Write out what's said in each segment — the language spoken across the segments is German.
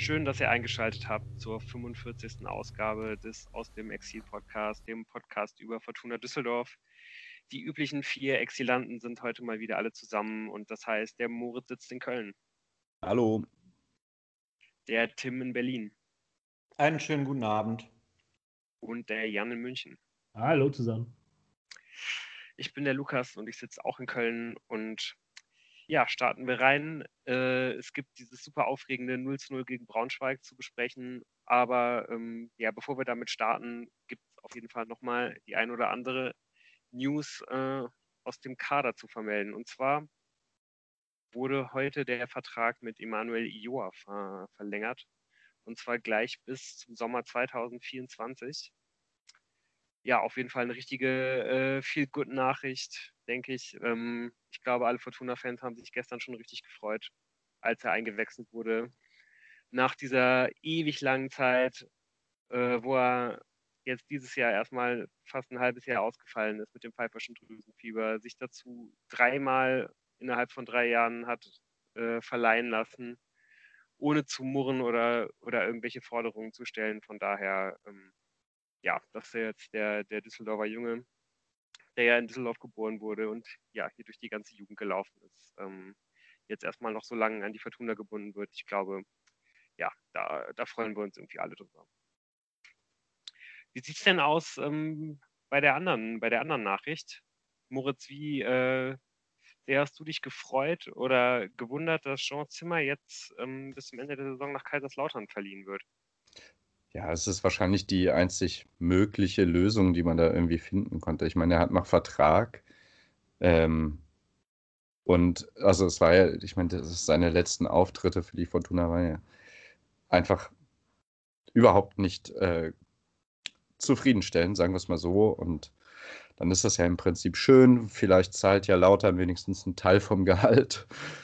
Schön, dass ihr eingeschaltet habt zur 45. Ausgabe des Aus dem Exil-Podcast, dem Podcast über Fortuna Düsseldorf. Die üblichen 4 Exilanten sind heute mal wieder alle zusammen und das heißt, der Moritz sitzt in Köln. Hallo. Der Tim in Berlin. Einen schönen guten Abend. Und der Jan in München. Hallo zusammen. Ich bin der Lukas und ich sitze auch in Köln und ja, starten wir rein. Es gibt dieses super aufregende 0:0 gegen Braunschweig zu besprechen, aber bevor wir damit starten, gibt es auf jeden Fall nochmal die ein oder andere News aus dem Kader zu vermelden. Und zwar wurde heute der Vertrag mit Emanuel Ioa verlängert und zwar gleich bis zum Sommer 2024. Ja, auf jeden Fall eine richtige Feel-Good-Nachricht, denke ich. Ich glaube, alle Fortuna-Fans haben sich gestern schon richtig gefreut, als er eingewechselt wurde. Nach dieser ewig langen Zeit, wo er jetzt dieses Jahr erstmal fast ein halbes Jahr ausgefallen ist mit dem Pfeifferschen Drüsenfieber, sich dazu 3-mal innerhalb von 3 Jahren hat verleihen lassen, ohne zu murren oder irgendwelche Forderungen zu stellen. Von daher das ist jetzt der Düsseldorfer Junge, der ja in Düsseldorf geboren wurde und ja, hier durch die ganze Jugend gelaufen ist, jetzt erstmal noch so lange an die Fortuna gebunden wird. Ich glaube, ja, da freuen wir uns irgendwie alle drüber. Wie sieht es denn aus bei der anderen Nachricht? Moritz, wie sehr hast du dich gefreut oder gewundert, dass Jean Zimmer jetzt bis zum Ende der Saison nach Kaiserslautern verliehen wird? Ja, es ist wahrscheinlich die einzig mögliche Lösung, die man da irgendwie finden konnte. Ich meine, er hat noch Vertrag. Und also es war ja, ich meine, das ist seine letzten Auftritte für die Fortuna, waren ja einfach überhaupt nicht zufriedenstellend, sagen wir es mal so. Und dann ist das ja im Prinzip schön. Vielleicht zahlt ja Lautern wenigstens einen Teil vom Gehalt.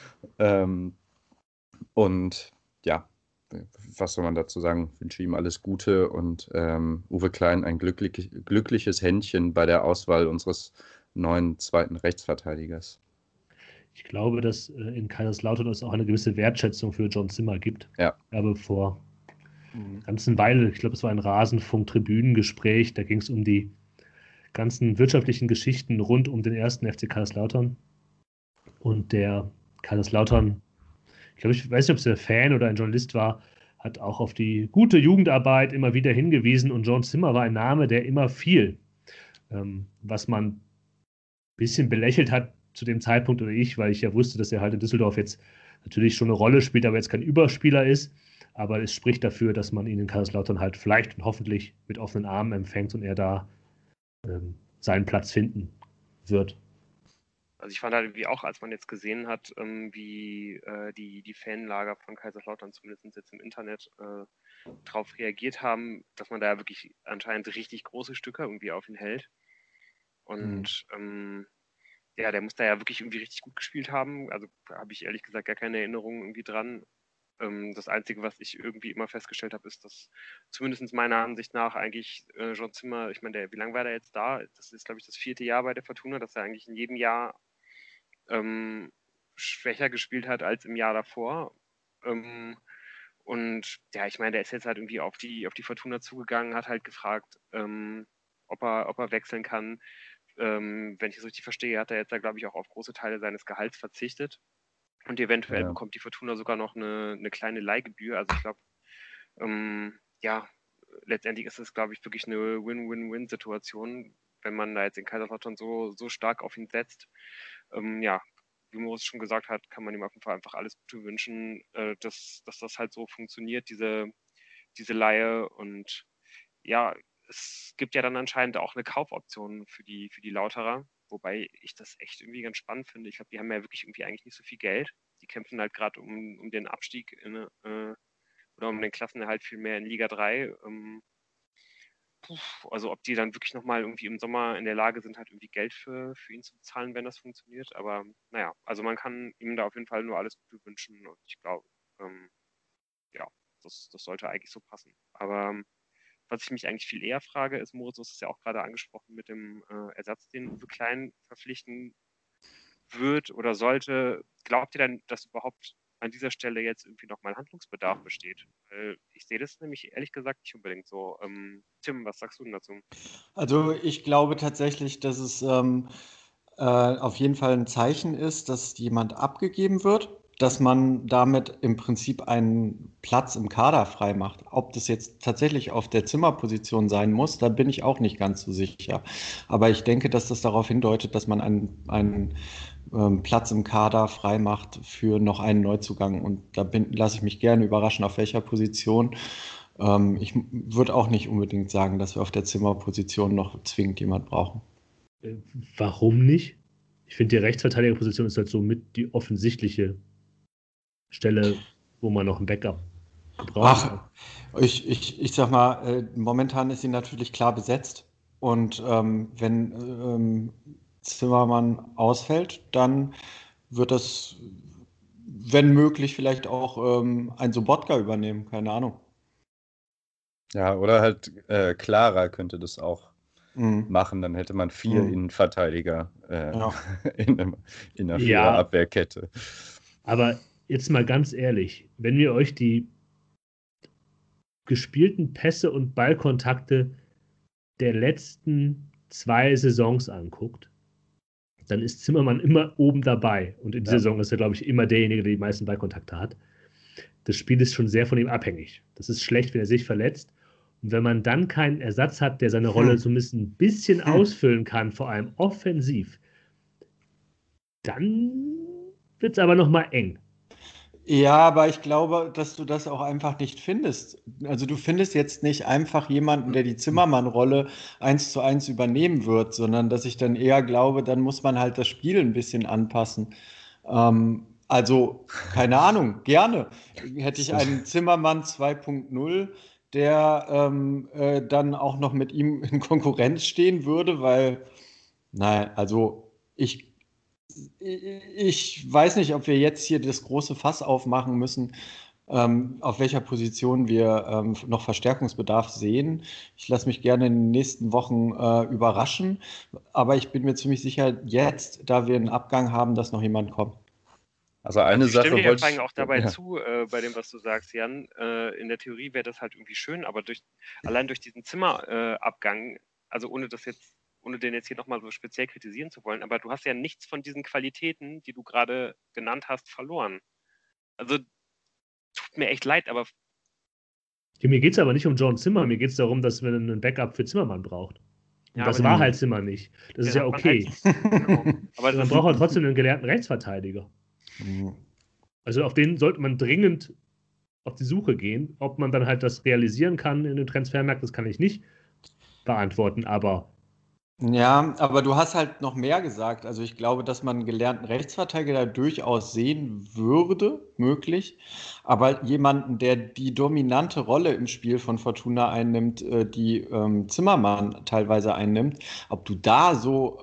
Und ja, was soll man dazu sagen? Ich wünsche ihm alles Gute und Uwe Klein ein glückliches Händchen bei der Auswahl unseres neuen zweiten Rechtsverteidigers. Ich glaube, dass in Kaiserslautern es auch eine gewisse Wertschätzung für John Zimmer gibt. Ja. Aber vor einer ganzen Weile, ich glaube, es war ein Rasenfunk-Tribünengespräch, da ging es um die ganzen wirtschaftlichen Geschichten rund um den ersten FC Kaiserslautern. Und der Kaiserslautern, ich weiß nicht, ob es ein Fan oder ein Journalist war, hat auch auf die gute Jugendarbeit immer wieder hingewiesen. Und John Zimmer war ein Name, der immer fiel. Was man ein bisschen belächelt hat zu dem Zeitpunkt, oder ich, weil ich ja wusste, dass er halt in Düsseldorf jetzt natürlich schon eine Rolle spielt, aber jetzt kein Überspieler ist. Aber es spricht dafür, dass man ihn in Kaiserslautern halt vielleicht und hoffentlich mit offenen Armen empfängt und er da seinen Platz finden wird. Also ich fand halt irgendwie auch, als man jetzt gesehen hat, wie die Fanlager von Kaiserslautern zumindest jetzt im Internet darauf reagiert haben, dass man da ja wirklich anscheinend richtig große Stücke irgendwie auf ihn hält. Und der muss da ja wirklich irgendwie richtig gut gespielt haben. Also habe ich ehrlich gesagt gar keine Erinnerung irgendwie dran. Das Einzige, was ich irgendwie immer festgestellt habe, ist, dass zumindest meiner Ansicht nach eigentlich John Zimmer, ich meine, wie lange war der jetzt da? Das ist, glaube ich, das 4. Jahr bei der Fortuna, dass er eigentlich in jedem Jahr schwächer gespielt hat als im Jahr davor. Und ja, ich meine, der ist jetzt halt irgendwie auf die Fortuna zugegangen, hat halt gefragt, ob er wechseln kann. Wenn ich das richtig verstehe, hat er jetzt da, glaube ich, auch auf große Teile seines Gehalts verzichtet. Und eventuell bekommt die Fortuna sogar noch eine kleine Leihgebühr. Also ich glaube, letztendlich ist es, glaube ich, wirklich eine Win-Win-Win-Situation, wenn man da jetzt in Kaiserslautern so stark auf ihn setzt. Wie Moritz schon gesagt hat, kann man ihm auf jeden Fall einfach alles Gute wünschen, dass das halt so funktioniert, diese Leihe. Und ja, es gibt ja dann anscheinend auch eine Kaufoption für die Lauterer, wobei ich das echt irgendwie ganz spannend finde. Ich glaube, die haben ja wirklich irgendwie eigentlich nicht so viel Geld. Die kämpfen halt gerade um den Abstieg oder um den Klassenerhalt viel mehr in Liga 3. Also ob die dann wirklich nochmal irgendwie im Sommer in der Lage sind, halt irgendwie Geld für ihn zu bezahlen, wenn das funktioniert. Aber naja, also man kann ihm da auf jeden Fall nur alles Gute wünschen und ich glaube, das sollte eigentlich so passen. Aber was ich mich eigentlich viel eher frage, ist, Moritz, du hast es ja auch gerade angesprochen mit dem Ersatz, den Uwe Klein verpflichten wird oder sollte. Glaubt ihr denn, dass überhaupt an dieser Stelle jetzt irgendwie nochmal Handlungsbedarf besteht. Weil ich sehe das nämlich ehrlich gesagt nicht unbedingt so. Tim, was sagst du denn dazu? Also ich glaube tatsächlich, dass es auf jeden Fall ein Zeichen ist, dass jemand abgegeben wird, dass man damit im Prinzip einen Platz im Kader freimacht. Ob das jetzt tatsächlich auf der Zimmerposition sein muss, da bin ich auch nicht ganz so sicher. Aber ich denke, dass das darauf hindeutet, dass man einen Platz im Kader freimacht für noch einen Neuzugang. Und da lasse ich mich gerne überraschen, auf welcher Position. Ich würde auch nicht unbedingt sagen, dass wir auf der Zimmerposition noch zwingend jemand brauchen. Warum nicht? Ich finde, die Rechtsverteidigerposition ist halt so mit die offensichtliche Stelle, wo man noch ein Backup gebraucht hat. Ich sag mal, momentan ist sie natürlich klar besetzt. Und wenn Zimmermann ausfällt, dann wird das, wenn möglich, vielleicht auch ein Sobotka übernehmen. Keine Ahnung. Ja, oder halt Clara könnte das auch machen. Dann hätte man 4 Innenverteidiger Ja. in einer Ja. Viererabwehrkette. Aber jetzt mal ganz ehrlich, wenn ihr euch die gespielten Pässe und Ballkontakte der letzten 2 Saisons anguckt, dann ist Zimmermann immer oben dabei. Und in dieser Saison ist er, glaube ich, immer derjenige, der die meisten Ballkontakte hat. Das Spiel ist schon sehr von ihm abhängig. Das ist schlecht, wenn er sich verletzt. Und wenn man dann keinen Ersatz hat, der seine Rolle zumindest ein bisschen ausfüllen kann, vor allem offensiv, dann wird es aber nochmal eng. Ja, aber ich glaube, dass du das auch einfach nicht findest. Also du findest jetzt nicht einfach jemanden, der die Zimmermann-Rolle 1:1 übernehmen wird, sondern dass ich dann eher glaube, dann muss man halt das Spiel ein bisschen anpassen. Also, keine Ahnung, gerne. Hätte ich einen Zimmermann 2.0, der dann auch noch mit ihm in Konkurrenz stehen würde, weil, naja, also ich weiß nicht, ob wir jetzt hier das große Fass aufmachen müssen, auf welcher Position wir noch Verstärkungsbedarf sehen. Ich lasse mich gerne in den nächsten Wochen überraschen, aber ich bin mir ziemlich sicher, jetzt, da wir einen Abgang haben, dass noch jemand kommt. Also eine Sache wollte ich wollte auch dabei zu, bei dem, was du sagst, Jan. In der Theorie wäre das halt irgendwie schön, aber allein durch diesen Zimmerabgang, also ohne den jetzt hier nochmal so speziell kritisieren zu wollen, aber du hast ja nichts von diesen Qualitäten, die du gerade genannt hast, verloren. Also tut mir echt leid, aber Mir geht es aber nicht um John Zimmer, mir geht es darum, dass man einen Backup für Zimmermann braucht. Und Ja, das aber war halt Zimmer nicht. Das ist ja okay. Genau. Aber dann braucht man trotzdem einen gelernten Rechtsverteidiger. Also auf den sollte man dringend auf die Suche gehen. Ob man dann halt das realisieren kann in dem Transfermarkt, das kann ich nicht beantworten, aber Ja, aber du hast halt noch mehr gesagt. Also ich glaube, dass man einen gelernten Rechtsverteidiger da durchaus sehen würde, möglich. Aber jemanden, der die dominante Rolle im Spiel von Fortuna einnimmt, die Zimmermann teilweise einnimmt, ob du da so,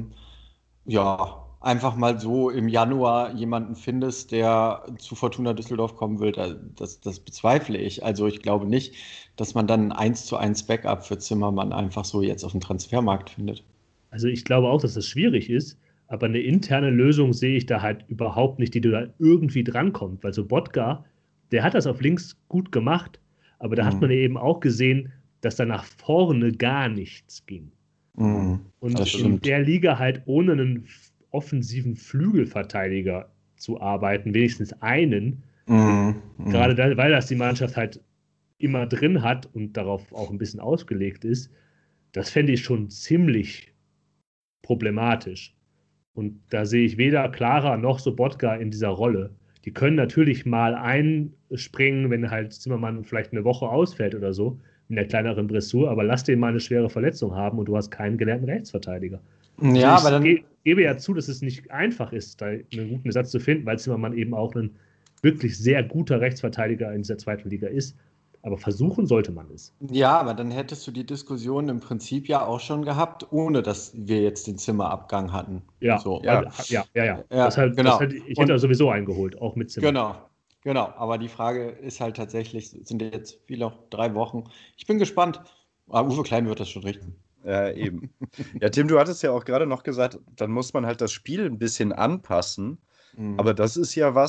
ja, einfach mal so im Januar jemanden findest, der zu Fortuna Düsseldorf kommen will, das bezweifle ich. Also ich glaube nicht, dass man dann ein 1:1 Backup für Zimmermann einfach so jetzt auf dem Transfermarkt findet. Also ich glaube auch, dass das schwierig ist, aber eine interne Lösung sehe ich da halt überhaupt nicht, die da irgendwie drankommt. Weil Sobotka, der hat das auf links gut gemacht, aber da hat man eben auch gesehen, dass da nach vorne gar nichts ging. Und in der Liga halt ohne einen offensiven Flügelverteidiger zu arbeiten, wenigstens einen, gerade da, weil das die Mannschaft halt immer drin hat und darauf auch ein bisschen ausgelegt ist, das fände ich schon ziemlich problematisch. Und da sehe ich weder Clara noch Sobotka in dieser Rolle. Die können natürlich mal einspringen, wenn halt Zimmermann vielleicht eine Woche ausfällt oder so, in der kleineren Dressur, aber lass den mal eine schwere Verletzung haben und du hast keinen gelernten Rechtsverteidiger. Ja, also aber dann gebe ja zu, dass es nicht einfach ist, da einen guten Ersatz zu finden, weil Zimmermann eben auch ein wirklich sehr guter Rechtsverteidiger in dieser zweiten Liga ist. Aber versuchen sollte man es. Ja, aber dann hättest du die Diskussion im Prinzip ja auch schon gehabt, ohne dass wir jetzt den Zimmerabgang hatten. Ja, so. ja. Genau. Ich hätte sowieso eingeholt, auch mit Zimmer. Genau. Aber die Frage ist halt tatsächlich, sind jetzt wie noch 3 Wochen? Ich bin gespannt. Aber Uwe Klein wird das schon richten. Ja, eben. Ja, Tim, du hattest ja auch gerade noch gesagt, dann muss man halt das Spiel ein bisschen anpassen. Aber das ist ja was,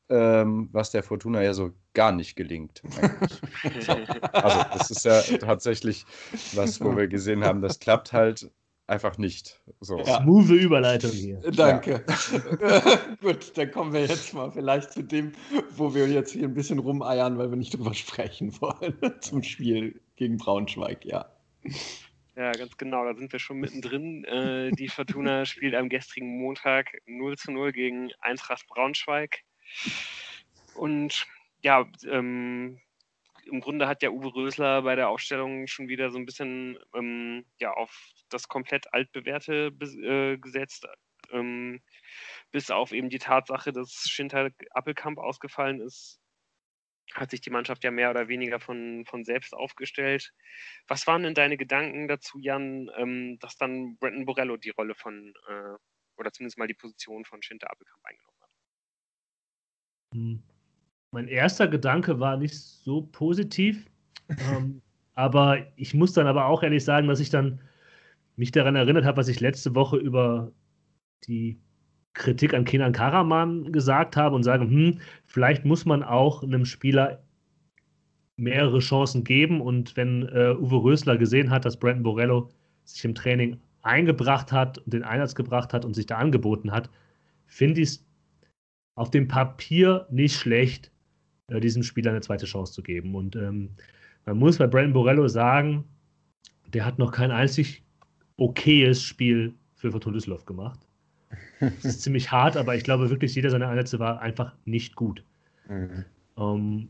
was der Fortuna ja so gar nicht gelingt. So. Also das ist ja tatsächlich was, wo wir gesehen haben, das klappt halt einfach nicht. So. Ja. Smooth Überleitung hier. Danke. Gut, dann kommen wir jetzt mal vielleicht zu dem, wo wir jetzt hier ein bisschen rumeiern, weil wir nicht drüber sprechen wollen, zum Spiel gegen Braunschweig, ja. Ja, ganz genau, da sind wir schon mittendrin. Die Fortuna spielt am gestrigen Montag 0:0 gegen Eintracht Braunschweig. Und ja, im Grunde hat ja Uwe Rösler bei der Aufstellung schon wieder so ein bisschen auf das komplett Altbewährte gesetzt. Bis auf eben die Tatsache, dass Schinter Appelkamp ausgefallen ist, hat sich die Mannschaft ja mehr oder weniger von selbst aufgestellt. Was waren denn deine Gedanken dazu, Jan, dass dann Brenton Borello die Rolle von, oder zumindest mal die Position von Schinter Appelkamp eingenommen hat? Mein erster Gedanke war nicht so positiv, aber ich muss dann aber auch ehrlich sagen, dass ich dann mich daran erinnert habe, was ich letzte Woche über die Kritik an Kenan Karaman gesagt habe und sage, vielleicht muss man auch einem Spieler mehrere Chancen geben, und wenn Uwe Rösler gesehen hat, dass Brenton Borello sich im Training eingebracht hat und den Einsatz gebracht hat und sich da angeboten hat, finde ich es auf dem Papier nicht schlecht, diesem Spieler eine zweite Chance zu geben. Und man muss bei Brenton Borello sagen, der hat noch kein einzig okayes Spiel für Fortuna Düsseldorf gemacht. Das ist ziemlich hart, aber ich glaube wirklich, jeder seiner Einsätze war einfach nicht gut. Und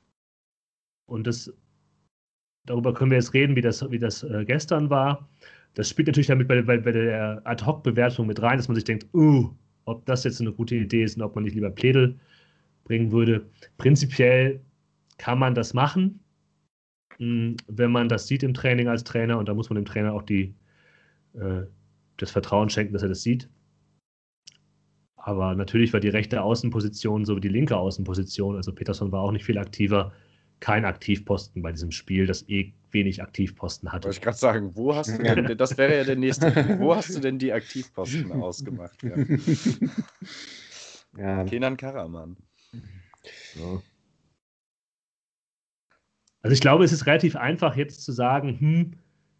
darüber können wir jetzt reden, wie das gestern war. Das spielt natürlich damit bei der Ad-Hoc-Bewertung mit rein, dass man sich denkt, ob das jetzt eine gute Idee ist und ob man nicht lieber Pledl bringen würde. Prinzipiell kann man das machen, wenn man das sieht im Training als Trainer, und da muss man dem Trainer auch das Vertrauen schenken, dass er das sieht. Aber natürlich war die rechte Außenposition so wie die linke Außenposition, also Peterson war auch nicht viel aktiver, kein Aktivposten bei diesem Spiel, das wenig Aktivposten hatte. Wollte ich gerade sagen, wo hast du denn, das wäre ja der nächste, wo hast du denn die Aktivposten ausgemacht? Ja. Ja. Kenan Karaman. Ja. Also ich glaube, es ist relativ einfach jetzt zu sagen,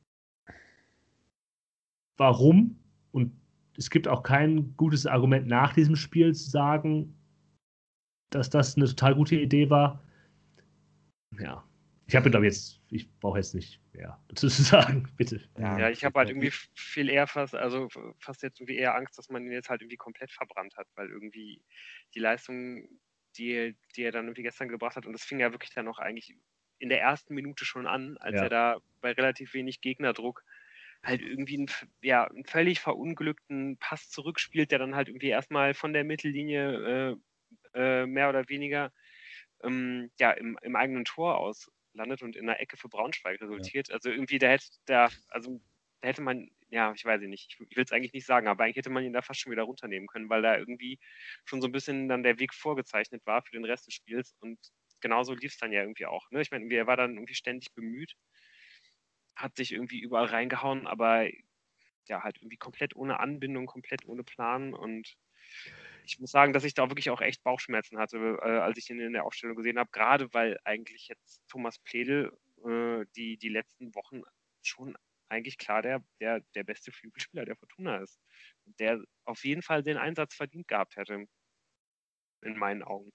warum, und es gibt auch kein gutes Argument nach diesem Spiel zu sagen, dass das eine total gute Idee war. Ja, ich brauche jetzt nicht mehr dazu zu sagen, bitte. Ja, ich habe halt irgendwie viel eher fast jetzt irgendwie eher Angst, dass man ihn jetzt halt irgendwie komplett verbrannt hat, weil irgendwie die Leistung, die er dann irgendwie gestern gebracht hat, und das fing ja wirklich dann noch eigentlich in der ersten Minute schon an, als er da bei relativ wenig Gegnerdruck halt irgendwie einen völlig verunglückten Pass zurückspielt, der dann halt irgendwie erstmal von der Mittellinie mehr oder weniger im eigenen Tor auslandet und in der Ecke für Braunschweig resultiert. Ja. Also irgendwie da hätte man, ich weiß nicht, ich will es eigentlich nicht sagen, aber eigentlich hätte man ihn da fast schon wieder runternehmen können, weil da irgendwie schon so ein bisschen dann der Weg vorgezeichnet war für den Rest des Spiels, und genauso lief es dann ja irgendwie auch. Ne? Ich meine, er war dann irgendwie ständig bemüht, hat sich irgendwie überall reingehauen, aber ja, halt irgendwie komplett ohne Anbindung, komplett ohne Plan, und ich muss sagen, dass ich da wirklich auch echt Bauchschmerzen hatte, als ich ihn in der Aufstellung gesehen habe, gerade weil eigentlich jetzt Thomas Pledl die letzten Wochen schon eigentlich klar der beste Flügelspieler der Fortuna ist. Und der auf jeden Fall den Einsatz verdient gehabt hätte, in meinen Augen.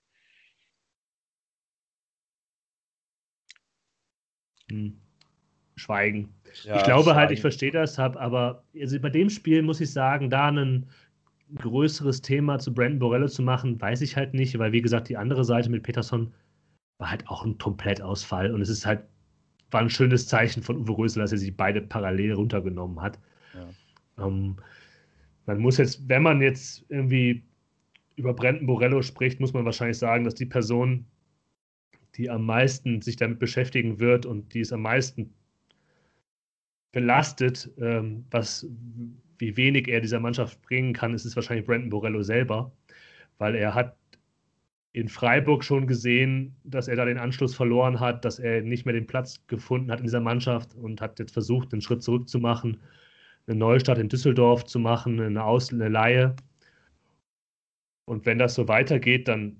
Schweigen. Ja, ich glaube halt, ich verstehe das, aber also bei dem Spiel muss ich sagen, da ein größeres Thema zu Brenton Borello zu machen, weiß ich halt nicht, weil wie gesagt, die andere Seite mit Peterson war halt auch ein Komplettausfall, und es war ein schönes Zeichen von Uwe Rösler, dass er sich beide parallel runtergenommen hat. Ja. Man muss jetzt, wenn man jetzt irgendwie über Brenton Borello spricht, muss man wahrscheinlich sagen, dass die Person, die am meisten sich damit beschäftigen wird und die es am meisten belastet, wie wenig er dieser Mannschaft bringen kann, ist es wahrscheinlich Brenton Borello selber, weil er hat in Freiburg schon gesehen, dass er da den Anschluss verloren hat, dass er nicht mehr den Platz gefunden hat in dieser Mannschaft und hat jetzt versucht, einen Schritt zurück zu machen, einen Neustart in Düsseldorf zu machen, eine Leihe. Und wenn das so weitergeht, dann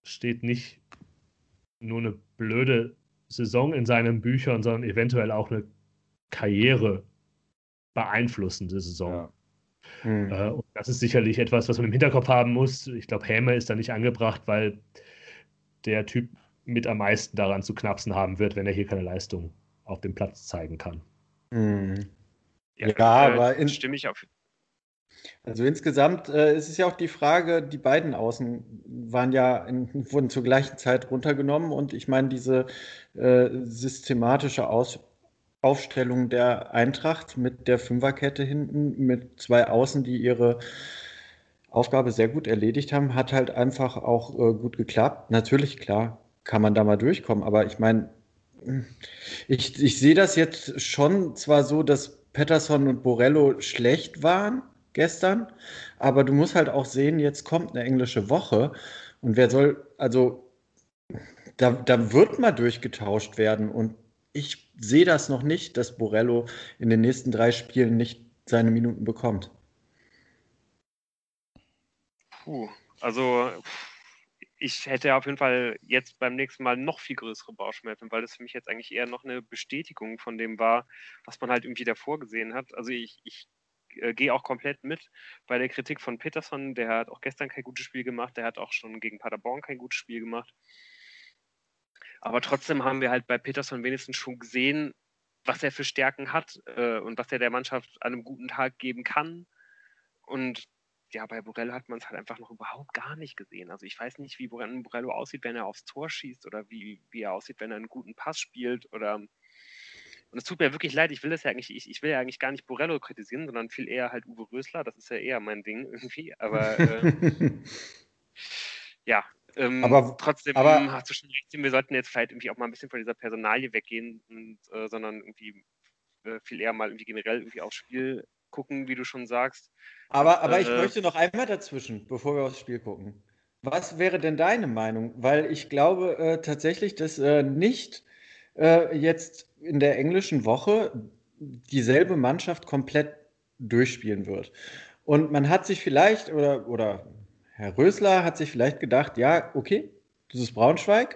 steht nicht nur eine blöde Saison in seinen Büchern, sondern eventuell auch eine Karriere beeinflussende Saison. Ja. Und das ist sicherlich etwas, was man im Hinterkopf haben muss. Ich glaube, Häme ist da nicht angebracht, weil der Typ mit am meisten daran zu knapsen haben wird, wenn er hier keine Leistung auf dem Platz zeigen kann. Ja, aber stimme ich auf. also insgesamt ist es ja auch die Frage, die beiden Außen wurden zur gleichen Zeit runtergenommen und ich meine, diese systematische Aufstellung der Eintracht mit der Fünferkette hinten, mit zwei Außen, die ihre Aufgabe sehr gut erledigt haben, hat halt einfach auch gut geklappt. Natürlich, klar, kann man da mal durchkommen, aber ich meine, ich sehe das jetzt schon zwar so, dass Pettersson und Borello schlecht waren gestern, aber du musst halt auch sehen, jetzt kommt eine englische Woche und also da wird mal durchgetauscht werden und ich sehe das noch nicht, dass Borello in den nächsten 3 Spielen nicht seine Minuten bekommt. Also ich hätte auf jeden Fall jetzt beim nächsten Mal noch viel größere Bauchschmerzen, weil das für mich jetzt eigentlich eher noch eine Bestätigung von dem war, was man halt irgendwie davor gesehen hat. Also ich gehe auch komplett mit bei der Kritik von Peterson. Der hat auch gestern kein gutes Spiel gemacht. Der hat auch schon gegen Paderborn kein gutes Spiel gemacht. Aber trotzdem haben wir halt bei Peterson wenigstens schon gesehen, was er für Stärken hat und was er der Mannschaft an einem guten Tag geben kann. Und ja, bei Borello hat man es halt einfach noch überhaupt gar nicht gesehen. Also ich weiß nicht, wie Borello aussieht, wenn er aufs Tor schießt oder wie er aussieht, wenn er einen guten Pass spielt oder und es tut mir wirklich leid, ich will ja eigentlich gar nicht Borello kritisieren, sondern viel eher halt Uwe Rösler, das ist ja eher mein Ding irgendwie, aber ja, trotzdem hast du schon recht, wir sollten jetzt vielleicht irgendwie auch mal ein bisschen von dieser Personalie weggehen und sondern irgendwie viel eher mal irgendwie generell irgendwie aufs Spiel gucken, wie du schon sagst. Aber ich möchte noch einmal dazwischen, bevor wir aufs Spiel gucken. Was wäre denn deine Meinung? Weil ich glaube tatsächlich, dass nicht jetzt in der englischen Woche dieselbe Mannschaft komplett durchspielen wird. Und man hat sich vielleicht, oder Herr Rösler hat sich vielleicht gedacht, ja, okay, das ist Braunschweig.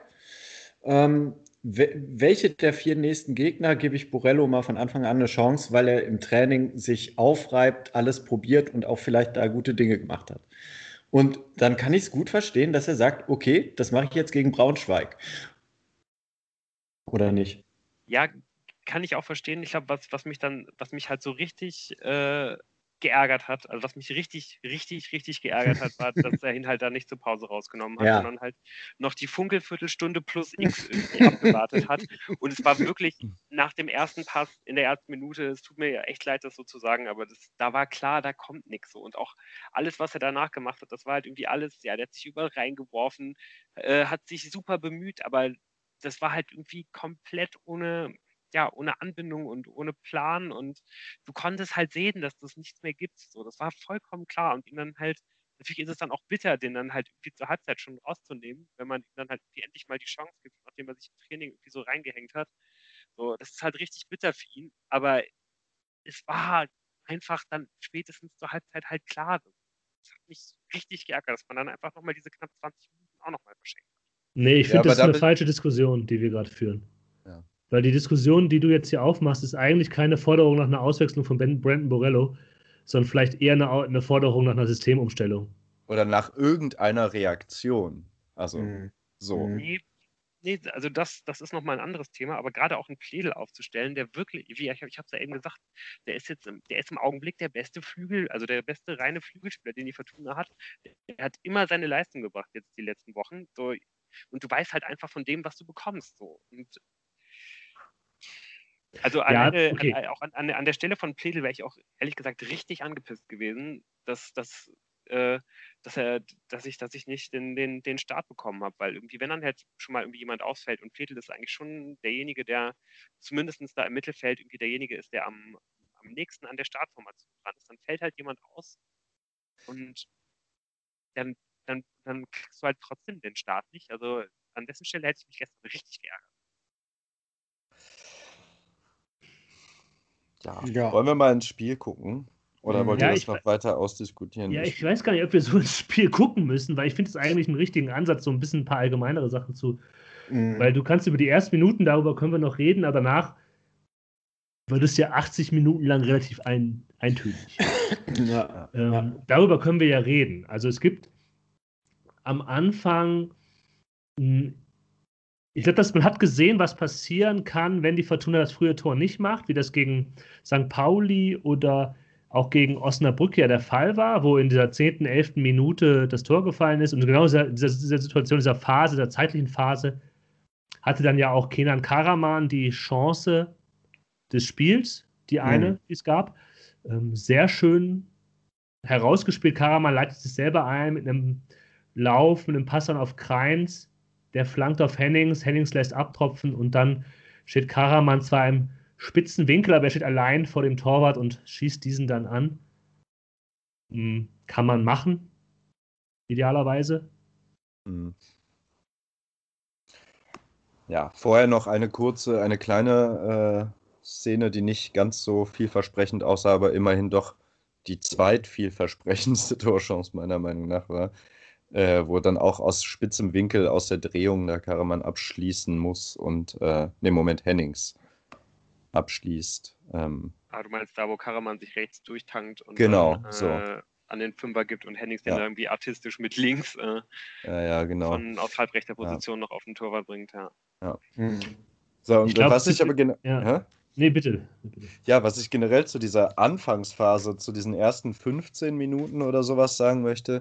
Welche der 4 nächsten Gegner gebe ich Borello mal von Anfang an eine Chance, weil er im Training sich aufreibt, alles probiert und auch vielleicht da gute Dinge gemacht hat. Und dann kann ich es gut verstehen, dass er sagt, okay, das mache ich jetzt gegen Braunschweig. Oder nicht? Ja, kann ich auch verstehen. Ich glaube, was mich halt so richtig geärgert hat, also was mich richtig, richtig, richtig geärgert hat, war, dass er ihn halt da nicht zur Pause rausgenommen hat, Ja. sondern halt noch die Funkelviertelstunde plus X irgendwie abgewartet hat. Und es war wirklich nach dem ersten Pass in der ersten Minute, es tut mir ja echt leid, das so zu sagen, aber da war klar, da kommt nichts so. Und auch alles, was er danach gemacht hat, das war halt irgendwie alles, ja, der hat sich überall reingeworfen, hat sich super bemüht, aber das war halt irgendwie komplett ohne Anbindung und ohne Plan und du konntest halt sehen, dass das nichts mehr gibt. So, das war vollkommen klar und ihn dann halt, natürlich ist es dann auch bitter, den dann halt irgendwie zur Halbzeit schon rauszunehmen, wenn man ihm dann halt irgendwie endlich mal die Chance gibt, nachdem er sich im Training irgendwie so reingehängt hat. So, das ist halt richtig bitter für ihn, aber es war einfach dann spätestens zur Halbzeit halt klar. Das hat mich richtig geärgert, dass man dann einfach nochmal diese knapp 20 Minuten auch nochmal verschenkt hat. Nee, ich Ja, finde, das ist aber eine falsche Diskussion, die wir gerade führen. Ja. Weil die Diskussion, die du jetzt hier aufmachst, ist eigentlich keine Forderung nach einer Auswechslung von Brandon Borello, sondern vielleicht eher eine Forderung nach einer Systemumstellung. Oder nach irgendeiner Reaktion. Also, so. Nee, also das ist nochmal ein anderes Thema, aber gerade auch einen Pledel aufzustellen, der wirklich, ich habe es ja eben gesagt, der ist im Augenblick der beste Flügel, also der beste reine Flügelspieler, den die Fortuna hat. Der hat immer seine Leistung gebracht jetzt die letzten Wochen. So, und du weißt halt einfach von dem, was du bekommst. So. Und also Ja, alleine okay. auch an der Stelle von Pledel wäre ich auch ehrlich gesagt richtig angepisst gewesen, dass ich nicht den Start bekommen habe, weil irgendwie, wenn dann halt schon mal irgendwie jemand ausfällt und Pledel ist eigentlich schon derjenige, der zumindest da im Mittelfeld irgendwie derjenige ist, der am nächsten an der Startformation dran ist, dann fällt halt jemand aus und dann, dann kriegst du halt trotzdem den Start nicht. Also an dessen Stelle hätte ich mich gestern richtig geärgert. Ja. Ja. Wollen wir mal ins Spiel gucken? Oder wollt ihr Ja, das noch weiter ausdiskutieren? Ja, ich weiß gar nicht, ob wir so ins Spiel gucken müssen, weil ich finde es eigentlich einen richtigen Ansatz, so ein bisschen ein paar allgemeinere Sachen zu. Weil du kannst über die ersten Minuten, darüber können wir noch reden, aber danach wird es ja 80 Minuten lang relativ eintönig. Ja. Darüber können wir ja reden. Also es gibt am Anfang, ich glaube, man hat gesehen, was passieren kann, wenn die Fortuna das frühe Tor nicht macht, wie das gegen St. Pauli oder auch gegen Osnabrück ja der Fall war, wo in dieser 10., 11. Minute das Tor gefallen ist. Und genau in dieser Situation, dieser Phase, der zeitlichen Phase, hatte dann ja auch Kenan Karaman die Chance des Spiels, die eine, die es gab. Sehr schön herausgespielt. Karaman leitet sich selber ein mit einem Lauf, mit einem Pass dann auf Kreins. Der flankt auf Hennings. Hennings lässt abtropfen und dann steht Karaman zwar im spitzen Winkel, aber er steht allein vor dem Torwart und schießt diesen dann an. Kann man machen, idealerweise. Ja, vorher noch eine kleine Szene, die nicht ganz so vielversprechend aussah, aber immerhin doch die zweitvielversprechendste Torchance meiner Meinung nach war, wo dann auch aus spitzem Winkel aus der Drehung der Karaman abschließen muss und Hennings abschließt. Du meinst da, wo Karaman sich rechts durchtankt und genau, dann so. An den Fünfer gibt und Hennings den irgendwie artistisch mit links genau. aus halbrechter Position noch auf den Torwart bringt. Ja. So, und was ich aber Nee, bitte. Ja, was ich generell zu dieser Anfangsphase, zu diesen ersten 15 Minuten oder sowas sagen möchte,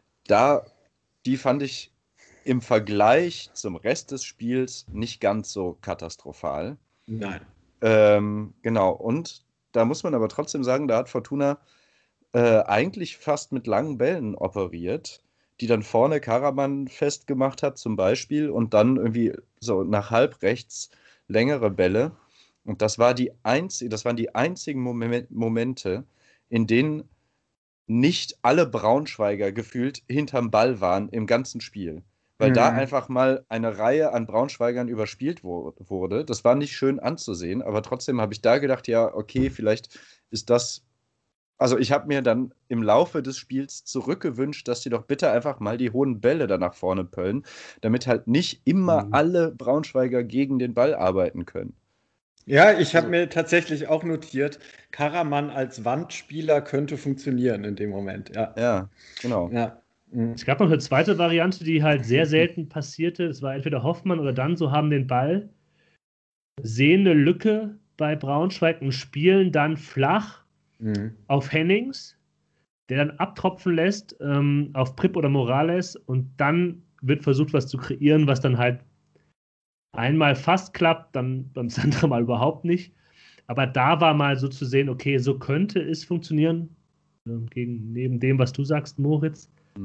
die fand ich im Vergleich zum Rest des Spiels nicht ganz so katastrophal. Nein. Genau, und da muss man aber trotzdem sagen, da hat Fortuna eigentlich fast mit langen Bällen operiert, die dann vorne Karaman festgemacht hat zum Beispiel und dann irgendwie so nach halb rechts längere Bälle. Und das waren die einzigen Momente, in denen nicht alle Braunschweiger gefühlt hinterm Ball waren im ganzen Spiel. Weil da einfach mal eine Reihe an Braunschweigern überspielt wurde. Das war nicht schön anzusehen, aber trotzdem habe ich da gedacht, ja, okay, vielleicht ist das. Also ich habe mir dann im Laufe des Spiels zurückgewünscht, dass die doch bitte einfach mal die hohen Bälle da nach vorne pöllen, damit halt nicht immer alle Braunschweiger gegen den Ball arbeiten können. Ja, ich habe mir tatsächlich auch notiert, Karaman als Wandspieler könnte funktionieren in dem Moment. Ja, genau. Ja. Es gab noch eine zweite Variante, die halt sehr selten passierte. Es war entweder Hoffmann oder Danso haben den Ball, sehen eine Lücke bei Braunschweig und spielen dann flach auf Hennings, der dann abtropfen lässt auf Pripp oder Morales und dann wird versucht, was zu kreieren, was dann halt einmal fast klappt, dann beim anderen Mal überhaupt nicht. Aber da war mal so zu sehen, okay, so könnte es funktionieren, neben dem, was du sagst, Moritz.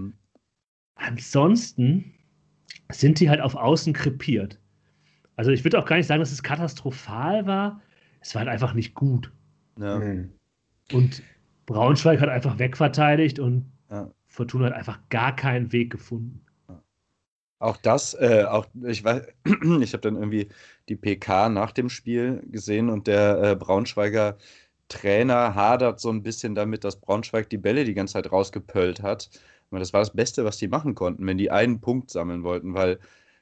Ansonsten sind die halt auf Außen krepiert. Also ich würde auch gar nicht sagen, dass es katastrophal war. Es war halt einfach nicht gut. Ja. Und Braunschweig hat einfach wegverteidigt und Fortuna hat einfach gar keinen Weg gefunden. Auch ich habe dann irgendwie die PK nach dem Spiel gesehen und der Braunschweiger Trainer hadert so ein bisschen damit, dass Braunschweig die Bälle die ganze Zeit rausgepöllt hat. Aber das war das Beste, was die machen konnten, wenn die einen Punkt sammeln wollten, weil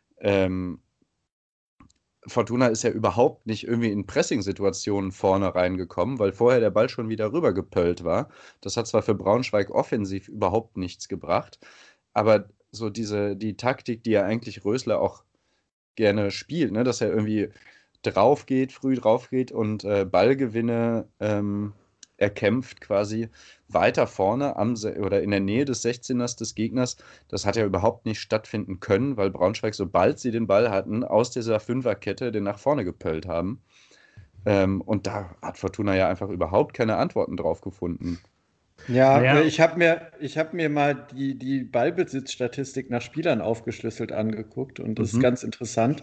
Fortuna ist ja überhaupt nicht irgendwie in Pressing-Situationen vorne reingekommen, weil vorher der Ball schon wieder rübergepöllt war. Das hat zwar für Braunschweig offensiv überhaupt nichts gebracht, aber so die Taktik, die ja eigentlich Rösler auch gerne spielt, ne, dass er irgendwie früh drauf geht und Ballgewinne erkämpft quasi weiter vorne oder in der Nähe des 16ers des Gegners. Das hat ja überhaupt nicht stattfinden können, weil Braunschweig, sobald sie den Ball hatten, aus dieser Fünferkette den nach vorne gepöllt haben. Und da hat Fortuna ja einfach überhaupt keine Antworten drauf gefunden. Ja, ich hab mir mal die Ballbesitzstatistik nach Spielern aufgeschlüsselt angeguckt und das ist ganz interessant.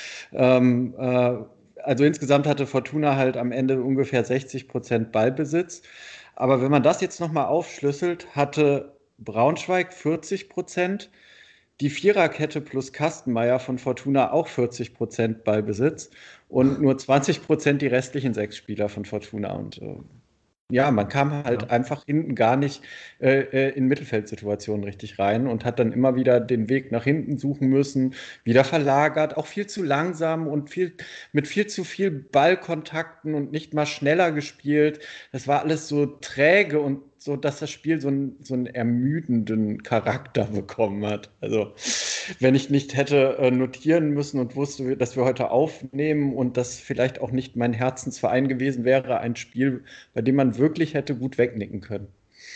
Also insgesamt hatte Fortuna halt am Ende ungefähr 60% Ballbesitz. Aber wenn man das jetzt nochmal aufschlüsselt, hatte Braunschweig 40%, die Viererkette plus Kastenmeier von Fortuna auch 40% Ballbesitz und nur 20% die restlichen 6 Spieler von Fortuna. Und Ja, man kam halt Ja. einfach hinten gar nicht in Mittelfeldsituationen richtig rein und hat dann immer wieder den Weg nach hinten suchen müssen, wieder verlagert, auch viel zu langsam und mit viel zu viel Ballkontakten und nicht mal schneller gespielt. Das war alles so träge und so, dass das Spiel so einen ermüdenden Charakter bekommen hat. Also, wenn ich nicht hätte notieren müssen und wusste, dass wir heute aufnehmen und das vielleicht auch nicht mein Herzensverein gewesen wäre, ein Spiel, bei dem man wirklich hätte gut wegnicken können.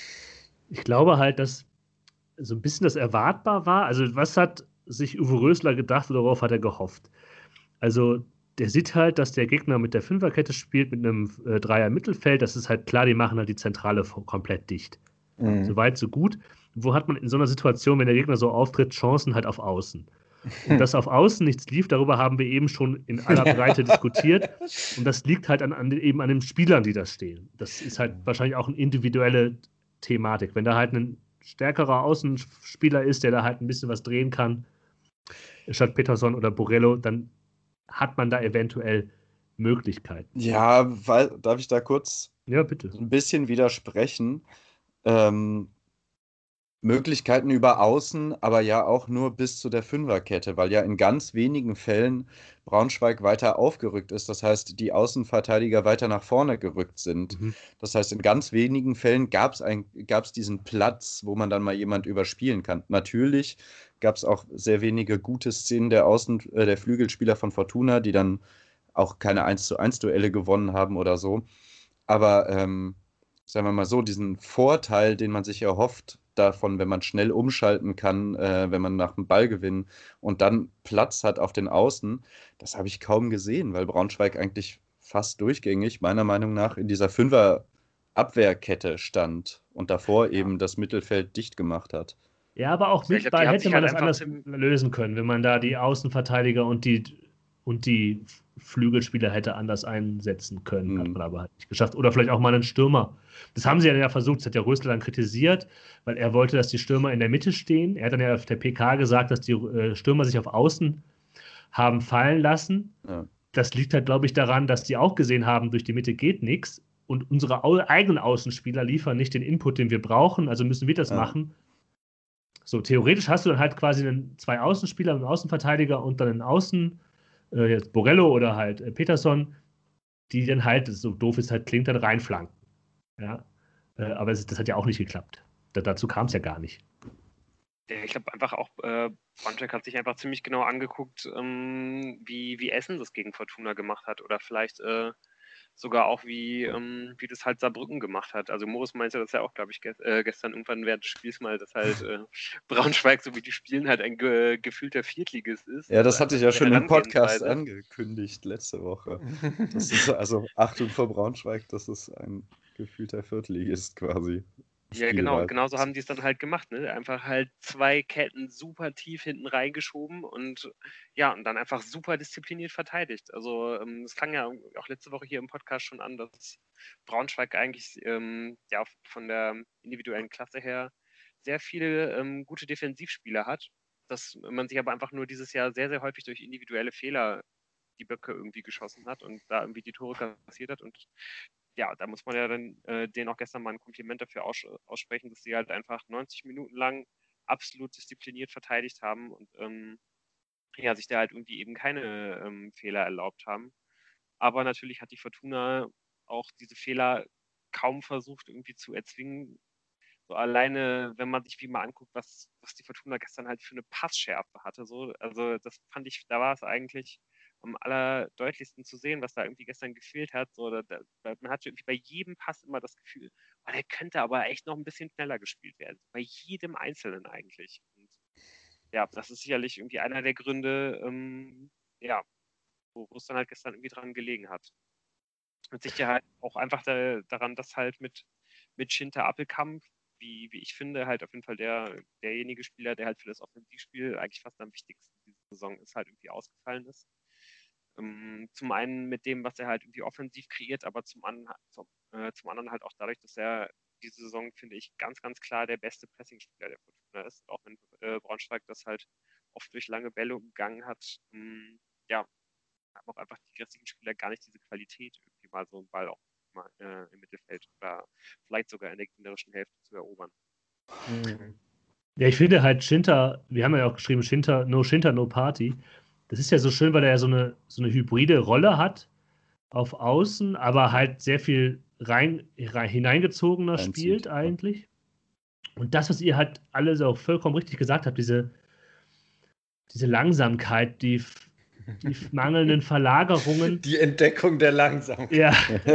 Ich glaube halt, dass so ein bisschen das erwartbar war. Also, was hat sich Uwe Rösler gedacht oder worauf hat er gehofft? Also, der sieht halt, dass der Gegner mit der Fünferkette spielt, mit einem Dreier Mittelfeld. Das ist halt klar, die machen halt die Zentrale komplett dicht. Mhm. Soweit, so gut. Wo hat man in so einer Situation, wenn der Gegner so auftritt, Chancen halt auf Außen? Und dass auf Außen nichts lief, darüber haben wir eben schon in aller Breite diskutiert. Und das liegt halt eben an den Spielern, die da stehen. Das ist halt wahrscheinlich auch eine individuelle Thematik. Wenn da halt ein stärkerer Außenspieler ist, der da halt ein bisschen was drehen kann, statt Peterson oder Borello, dann hat man da eventuell Möglichkeiten. Ja, darf ich da kurz Ja, bitte. ein bisschen widersprechen? Ähm, Möglichkeiten über Außen, aber ja auch nur bis zu der Fünferkette, weil ja in ganz wenigen Fällen Braunschweig weiter aufgerückt ist. Das heißt, die Außenverteidiger weiter nach vorne gerückt sind. Mhm. Das heißt, in ganz wenigen Fällen gab's diesen Platz, wo man dann mal jemand überspielen kann. Natürlich gab es auch sehr wenige gute Szenen der Flügelspieler von Fortuna, die dann auch keine 1:1 Duelle gewonnen haben oder so. Aber sagen wir mal so, diesen Vorteil, den man sich erhofft davon, wenn man schnell umschalten kann, wenn man nach dem Ball gewinnt und dann Platz hat auf den Außen, das habe ich kaum gesehen, weil Braunschweig eigentlich fast durchgängig, meiner Meinung nach, in dieser Fünfer-Abwehrkette stand und davor Ja. eben das Mittelfeld dicht gemacht hat. Ja, aber auch Ja, ich mit glaube, die Ball haben hätte sich man halt das einfach anders lösen können, wenn man da die Außenverteidiger und die Flügelspieler hätte anders einsetzen können. Hat Hm. man aber halt nicht geschafft. Oder vielleicht auch mal einen Stürmer. Das haben sie ja versucht, das hat der Rösler dann kritisiert, weil er wollte, dass die Stürmer in der Mitte stehen. Er hat dann ja auf der PK gesagt, dass die Stürmer sich auf Außen haben fallen lassen. Ja. Das liegt halt, glaube ich, daran, dass die auch gesehen haben, durch die Mitte geht nichts. Und unsere eigenen Außenspieler liefern nicht den Input, den wir brauchen. Also müssen wir das Ja. machen. So, theoretisch hast du dann halt quasi zwei Außenspieler, einen Außenverteidiger und dann einen Außen, jetzt Borello oder halt Peterson, die dann halt, so doof es halt klingt, dann reinflanken. Ja? Aber das hat ja auch nicht geklappt. Dazu kam es ja gar nicht. Ja, ich glaube einfach auch, Braunschweig hat sich einfach ziemlich genau angeguckt, wie Essen das gegen Fortuna gemacht hat oder vielleicht sogar auch wie das halt Saarbrücken gemacht hat. Also Moritz meinte das ja auch, glaube ich, gestern irgendwann während des Spiels mal, dass halt Braunschweig, so wie die spielen, halt ein gefühlter Viertligist ist. Ja, Also das hatte einfach ich ja diese schon im Podcast Herangehensweise. angekündigt letzte Woche. Das ist also Achtung vor Braunschweig, das ist ein gefühlter Viertligist quasi. Ja, genau. Und Spielweise. genauso haben die es dann halt gemacht, ne? Einfach halt zwei Ketten super tief hinten reingeschoben und ja, und dann einfach super diszipliniert verteidigt. Also es klang ja auch letzte Woche hier im Podcast schon an, dass Braunschweig eigentlich ja von der individuellen Klasse her sehr viele gute Defensivspieler hat, dass man sich aber einfach nur dieses Jahr sehr, sehr häufig durch individuelle Fehler die Böcke irgendwie geschossen hat und da irgendwie die Tore kassiert hat. Und ja, da muss man ja dann denen auch gestern mal ein Kompliment dafür aussprechen, dass sie halt einfach 90 Minuten lang absolut diszipliniert verteidigt haben und ja, sich da halt irgendwie eben keine Fehler erlaubt haben. Aber natürlich hat die Fortuna auch diese Fehler kaum versucht irgendwie zu erzwingen. So alleine, wenn man sich wie mal anguckt, was die Fortuna gestern halt für eine Passschärfe hatte, so, also das fand ich, da war es eigentlich am allerdeutlichsten zu sehen, was da irgendwie gestern gefehlt hat. So, man hatte irgendwie bei jedem Pass immer das Gefühl, oh, der könnte aber echt noch ein bisschen schneller gespielt werden. Bei jedem Einzelnen eigentlich. Und ja, das ist sicherlich irgendwie einer der Gründe, ja, wo es dann halt gestern irgendwie dran gelegen hat. Mit Sicherheit auch einfach daran, dass halt mit Schinter Appelkamp, wie ich finde, halt auf jeden Fall derjenige Spieler, der halt für das Offensivspiel eigentlich fast am wichtigsten diese Saison ist, halt irgendwie ausgefallen ist. Zum einen mit dem, was er halt irgendwie offensiv kreiert, aber zum anderen halt auch dadurch, dass er diese Saison, finde ich, ganz, ganz klar der beste Pressingspieler der Fortuna ist. Auch wenn Braunschweig das halt oft durch lange Bälle umgangen hat. Ja, haben auch einfach die restlichen Spieler gar nicht diese Qualität, irgendwie mal so einen Ball auch mal im Mittelfeld oder vielleicht sogar in der gegnerischen Hälfte zu erobern. Ja, ich finde halt Shinta, wir haben ja auch geschrieben, Shinta, no Party. Das ist ja so schön, weil er ja so eine hybride Rolle hat auf Außen, aber halt sehr viel hineingezogener Reinzieht, spielt ja. eigentlich. Und das, was ihr halt alle so vollkommen richtig gesagt habt, diese Langsamkeit, die mangelnden Verlagerungen. Die Entdeckung der Langsamkeit. Ja.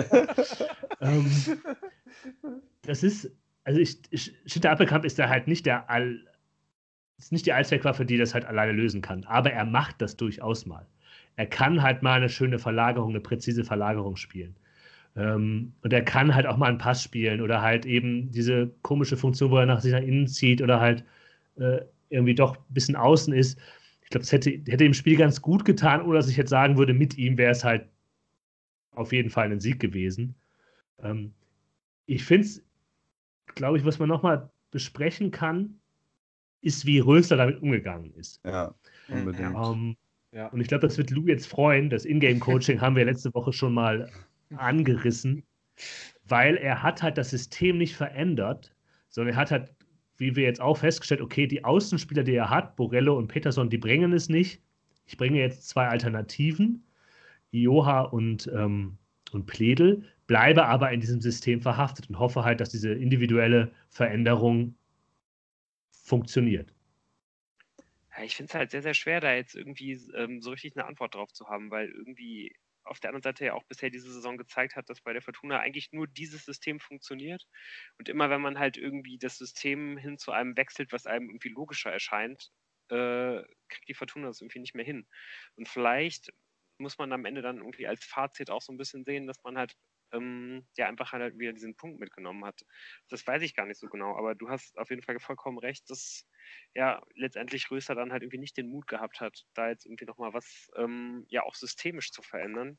Das ist, also Shinta Appelkamp ist da halt nicht ist nicht die Allzweckwaffe, die das halt alleine lösen kann. Aber er macht das durchaus mal. Er kann halt mal eine schöne Verlagerung, eine präzise Verlagerung spielen. Und er kann halt auch mal einen Pass spielen oder halt eben diese komische Funktion, wo er sich nach innen zieht oder halt irgendwie doch ein bisschen außen ist. Ich glaube, das hätte dem Spiel ganz gut getan, oder dass ich jetzt sagen würde, mit ihm wäre es halt auf jeden Fall ein Sieg gewesen. Ich finde es, glaube ich, was man nochmal besprechen kann, ist, wie Rösler damit umgegangen ist. Ja, unbedingt. Ja. Und ich glaube, das wird Lou jetzt freuen. Das Ingame-Coaching haben wir letzte Woche schon mal angerissen, weil er hat halt das System nicht verändert, sondern er hat halt, wie wir jetzt auch festgestellt, okay, die Außenspieler, die er hat, Borello und Peterson, die bringen es nicht. Ich bringe jetzt 2 Alternativen, Ioha und Pledel, bleibe aber in diesem System verhaftet und hoffe halt, dass diese individuelle Veränderung funktioniert. Ja, ich finde es halt sehr, sehr schwer, da jetzt irgendwie so richtig eine Antwort drauf zu haben, weil irgendwie auf der anderen Seite ja auch bisher diese Saison gezeigt hat, dass bei der Fortuna eigentlich nur dieses System funktioniert. Und immer wenn man halt irgendwie das System hin zu einem wechselt, was einem irgendwie logischer erscheint, kriegt die Fortuna das irgendwie nicht mehr hin. Und vielleicht muss man am Ende dann irgendwie als Fazit auch so ein bisschen sehen, dass man halt ja einfach halt wieder diesen Punkt mitgenommen hat. Das weiß ich gar nicht so genau, aber du hast auf jeden Fall vollkommen recht, dass ja letztendlich Rösler dann halt irgendwie nicht den Mut gehabt hat, da jetzt irgendwie nochmal was ja auch systemisch zu verändern.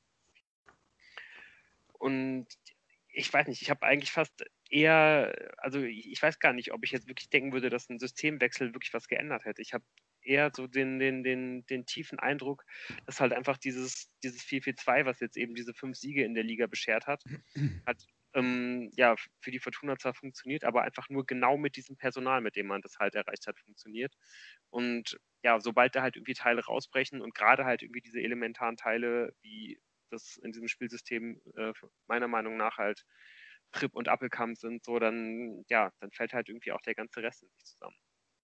Und ich weiß nicht, ich habe eigentlich fast eher, also ich weiß gar nicht, ob ich jetzt wirklich denken würde, dass ein Systemwechsel wirklich was geändert hätte. Ich habe eher so den tiefen Eindruck, dass halt einfach dieses 4-4-2, was jetzt eben diese 5 Siege in der Liga beschert hat ja, für die Fortuna zwar funktioniert, aber einfach nur genau mit diesem Personal, mit dem man das halt erreicht hat, funktioniert. Und ja, sobald da halt irgendwie Teile rausbrechen und gerade halt irgendwie diese elementaren Teile, wie das in diesem Spielsystem meiner Meinung nach halt Pripp und Appelkamp sind, so dann fällt halt irgendwie auch der ganze Rest in sich zusammen.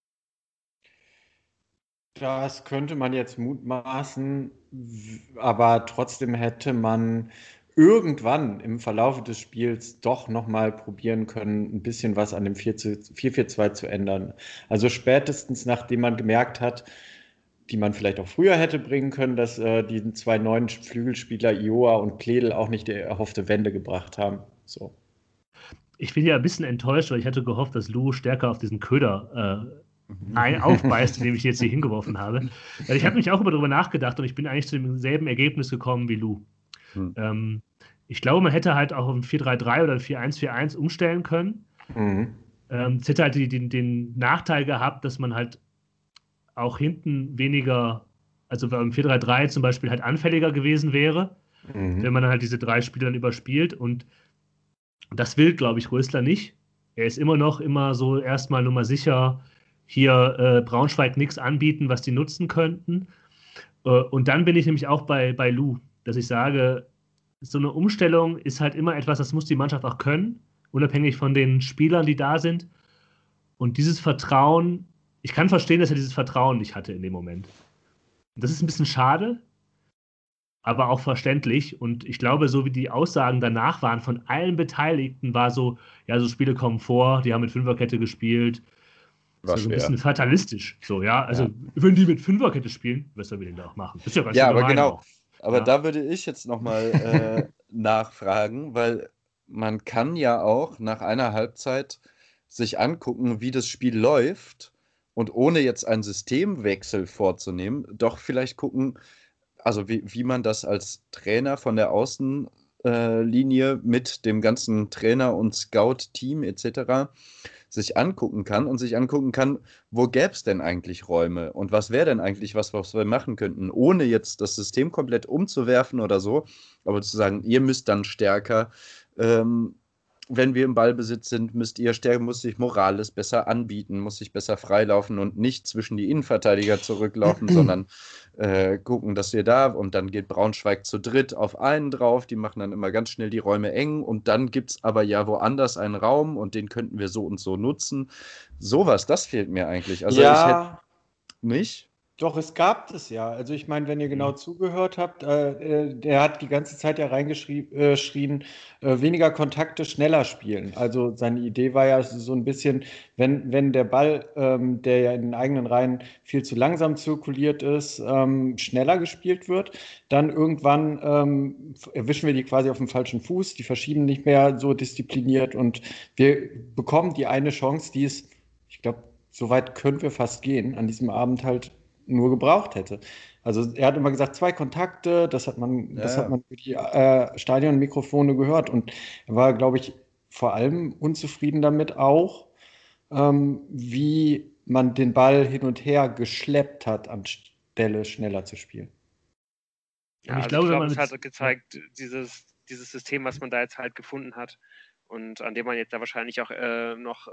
Das könnte man jetzt mutmaßen, aber trotzdem hätte man irgendwann im Verlauf des Spiels doch nochmal probieren können, ein bisschen was an dem 4-4-2 zu ändern. Also spätestens nachdem man gemerkt hat, die man vielleicht auch früher hätte bringen können, dass die 2 neuen Flügelspieler Ioa und Pledel auch nicht die erhoffte Wende gebracht haben. So. Ich bin ja ein bisschen enttäuscht, weil ich hatte gehofft, dass Lou stärker auf diesen Köder aufbeißt, den ich jetzt hier hingeworfen habe. Weil ich habe mich auch immer darüber nachgedacht und ich bin eigentlich zu demselben Ergebnis gekommen wie Lou. Ich glaube, man hätte halt auch auf ein 4-3-3 oder ein 4-1-4-1 umstellen können. Es hätte halt den Nachteil gehabt, dass man halt auch hinten weniger, also beim 4-3-3 zum Beispiel halt anfälliger gewesen wäre, wenn man dann halt diese 3 Spieler dann überspielt. Und das will, glaube ich, Rösler nicht. Er ist immer so erstmal nur mal sicher, hier Braunschweig nichts anbieten, was die nutzen könnten. Und dann bin ich nämlich auch bei Lou, dass ich sage, so eine Umstellung ist halt immer etwas, das muss die Mannschaft auch können, unabhängig von den Spielern, die da sind. Und dieses Vertrauen, ich kann verstehen, dass er dieses Vertrauen nicht hatte in dem Moment. Und das ist ein bisschen schade, aber auch verständlich. Und ich glaube, so wie die Aussagen danach waren von allen Beteiligten, war so, ja, so Spiele kommen vor, die haben mit Fünferkette gespielt. War so ein schwer. bisschen fatalistisch. So, ja, also wenn die mit Fünferkette spielen, was sollen wir denn da auch machen? Das ist ja ganz aber gemein genau. auch. Aber Ja. da würde ich jetzt nochmal nachfragen, weil man kann ja auch nach einer Halbzeit sich angucken, wie das Spiel läuft und ohne jetzt einen Systemwechsel vorzunehmen, doch vielleicht gucken, also wie man das als Trainer von der Außenlinie mit dem ganzen Trainer- und Scout-Team etc. sich angucken kann und sich angucken kann, wo gäbe es denn eigentlich Räume und was wäre denn eigentlich was wir machen könnten, ohne jetzt das System komplett umzuwerfen oder so, aber zu sagen, ihr müsst dann stärker wenn wir im Ballbesitz sind, muss sich Morales besser anbieten, muss sich besser freilaufen und nicht zwischen die Innenverteidiger zurücklaufen, sondern gucken, dass wir da, und dann geht Braunschweig zu dritt auf einen drauf, die machen dann immer ganz schnell die Räume eng und dann gibt es aber ja woanders einen Raum und den könnten wir so und so nutzen. Sowas, das fehlt mir eigentlich. Also ich hätte nicht. Doch, es gab es ja. Also ich meine, wenn ihr genau zugehört habt, der hat die ganze Zeit ja reingeschrien, weniger Kontakte, schneller spielen. Also seine Idee war ja so ein bisschen, wenn der Ball, der ja in den eigenen Reihen viel zu langsam zirkuliert ist, schneller gespielt wird, dann irgendwann erwischen wir die quasi auf dem falschen Fuß, die verschieben nicht mehr so diszipliniert und wir bekommen die eine Chance, die es, ich glaube, so weit können wir fast gehen, an diesem Abend halt nur gebraucht hätte. Also er hat immer gesagt, 2 Kontakte, das hat man über die Stadionmikrofone gehört und er war, glaube ich, vor allem unzufrieden damit auch, wie man den Ball hin und her geschleppt hat, anstelle schneller zu spielen. Ja, ich glaube, es hat gezeigt, dieses System, was man da jetzt halt gefunden hat und an dem man jetzt da wahrscheinlich auch noch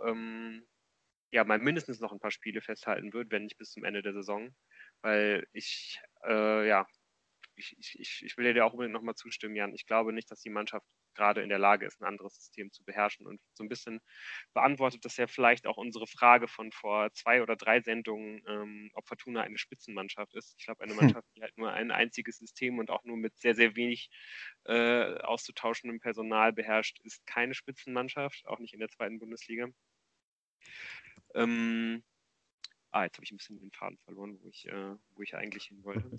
mal mindestens noch ein paar Spiele festhalten wird, wenn nicht bis zum Ende der Saison. Weil ich will dir auch unbedingt nochmal zustimmen, Jan. Ich glaube nicht, dass die Mannschaft gerade in der Lage ist, ein anderes System zu beherrschen. Und so ein bisschen beantwortet das ja vielleicht auch unsere Frage von vor 2 oder 3 Sendungen, ob Fortuna eine Spitzenmannschaft ist. Ich glaube, eine Mannschaft, die halt nur ein einziges System und auch nur mit sehr, sehr wenig auszutauschendem Personal beherrscht, ist keine Spitzenmannschaft, auch nicht in der 2. Bundesliga. Jetzt habe ich ein bisschen den Faden verloren, wo ich eigentlich hin wollte.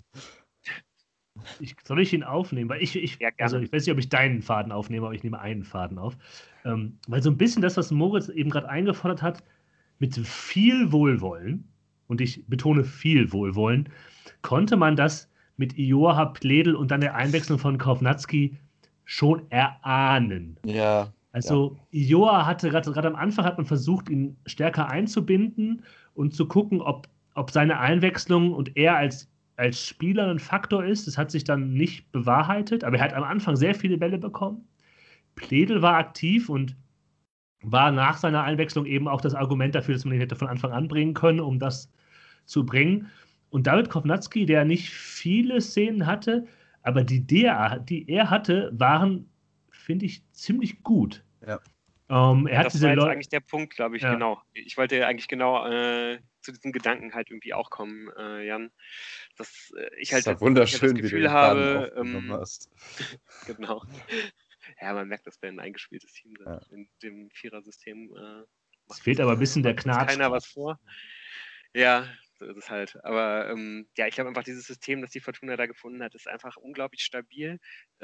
Soll ich ihn aufnehmen? Weil ich weiß nicht, ob ich deinen Faden aufnehme, aber ich nehme einen Faden auf. Weil so ein bisschen das, was Moritz eben gerade eingefordert hat, mit viel Wohlwollen, und ich betone viel Wohlwollen, konnte man das mit Iorha, Pledl und dann der Einwechslung von Kovnatski schon erahnen. Ja. Also Iorha hatte gerade am Anfang hat man versucht, ihn stärker einzubinden und zu gucken, ob seine Einwechslung und er als Spieler ein Faktor ist. Das hat sich dann nicht bewahrheitet, aber er hat am Anfang sehr viele Bälle bekommen. Pledl war aktiv und war nach seiner Einwechslung eben auch das Argument dafür, dass man ihn hätte von Anfang an bringen können, um das zu bringen. Und David Kovnatski, der nicht viele Szenen hatte, aber die er hatte, waren, finde ich, ziemlich gut. Ja. Das war jetzt eigentlich der Punkt, glaube ich, genau. Ich wollte eigentlich genau zu diesem Gedanken halt irgendwie auch kommen, Jan. Dass ich halt das ist wunderschön, das Gefühl wie du habe, hast. Genau. Ja, man merkt, dass wir ein eingespieltes Team sind in dem Vierersystem. Es fehlt aber ein bisschen der Knatsch. Keiner was vor. Ja, so ist es halt. Aber ich glaube einfach, dieses System, das die Fortuna da gefunden hat, ist einfach unglaublich stabil.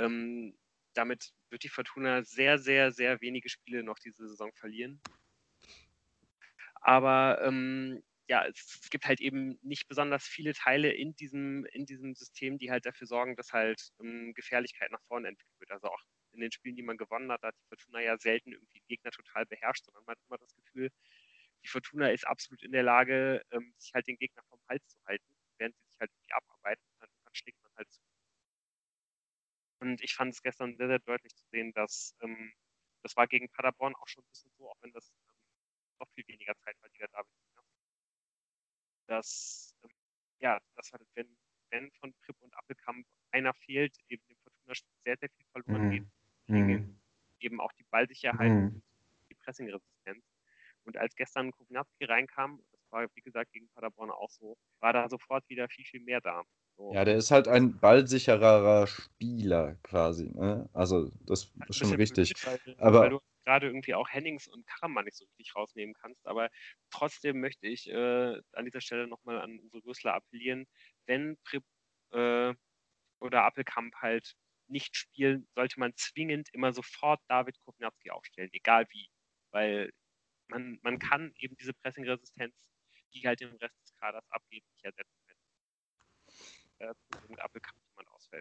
Damit wird die Fortuna sehr, sehr, sehr wenige Spiele noch diese Saison verlieren. Aber es gibt halt eben nicht besonders viele Teile in diesem System, die halt dafür sorgen, dass halt Gefährlichkeit nach vorne entwickelt wird. Also auch in den Spielen, die man gewonnen hat, hat die Fortuna ja selten irgendwie Gegner total beherrscht, sondern man hat immer das Gefühl, die Fortuna ist absolut in der Lage, sich halt den Gegner vom Hals zu halten, während sie sich halt irgendwie abarbeiten und dann schlägt man halt zu. Und ich fand es gestern sehr, sehr deutlich zu sehen, dass das war gegen Paderborn auch schon ein bisschen so, auch wenn das noch viel weniger Zeit war, die der David hat. Dass halt, wenn von Pripp und Appelkamp einer fehlt, eben dem Fortuna-Spiel sehr, sehr viel verloren geht. Eben auch die Ballsicherheit und die Pressing-Resistenz. Und als gestern Kovnatski reinkam, das war wie gesagt gegen Paderborn auch so, war da sofort wieder viel, viel mehr da. So. Ja, der ist halt ein ballsichererer Spieler quasi. Ne? Also das ist schon richtig. Blöd, weil du gerade irgendwie auch Hennings und Karaman nicht so richtig rausnehmen kannst. Aber trotzdem möchte ich an dieser Stelle nochmal an unsere Rösler appellieren, wenn Pripp oder Appelkamp halt nicht spielen, sollte man zwingend immer sofort David Kovnatski aufstellen, egal wie. Weil man kann eben diese Pressing-Resistenz, die halt im Rest des Kaders abgeht, nicht ersetzen, wenn mit Appelkamp jemand ausfällt.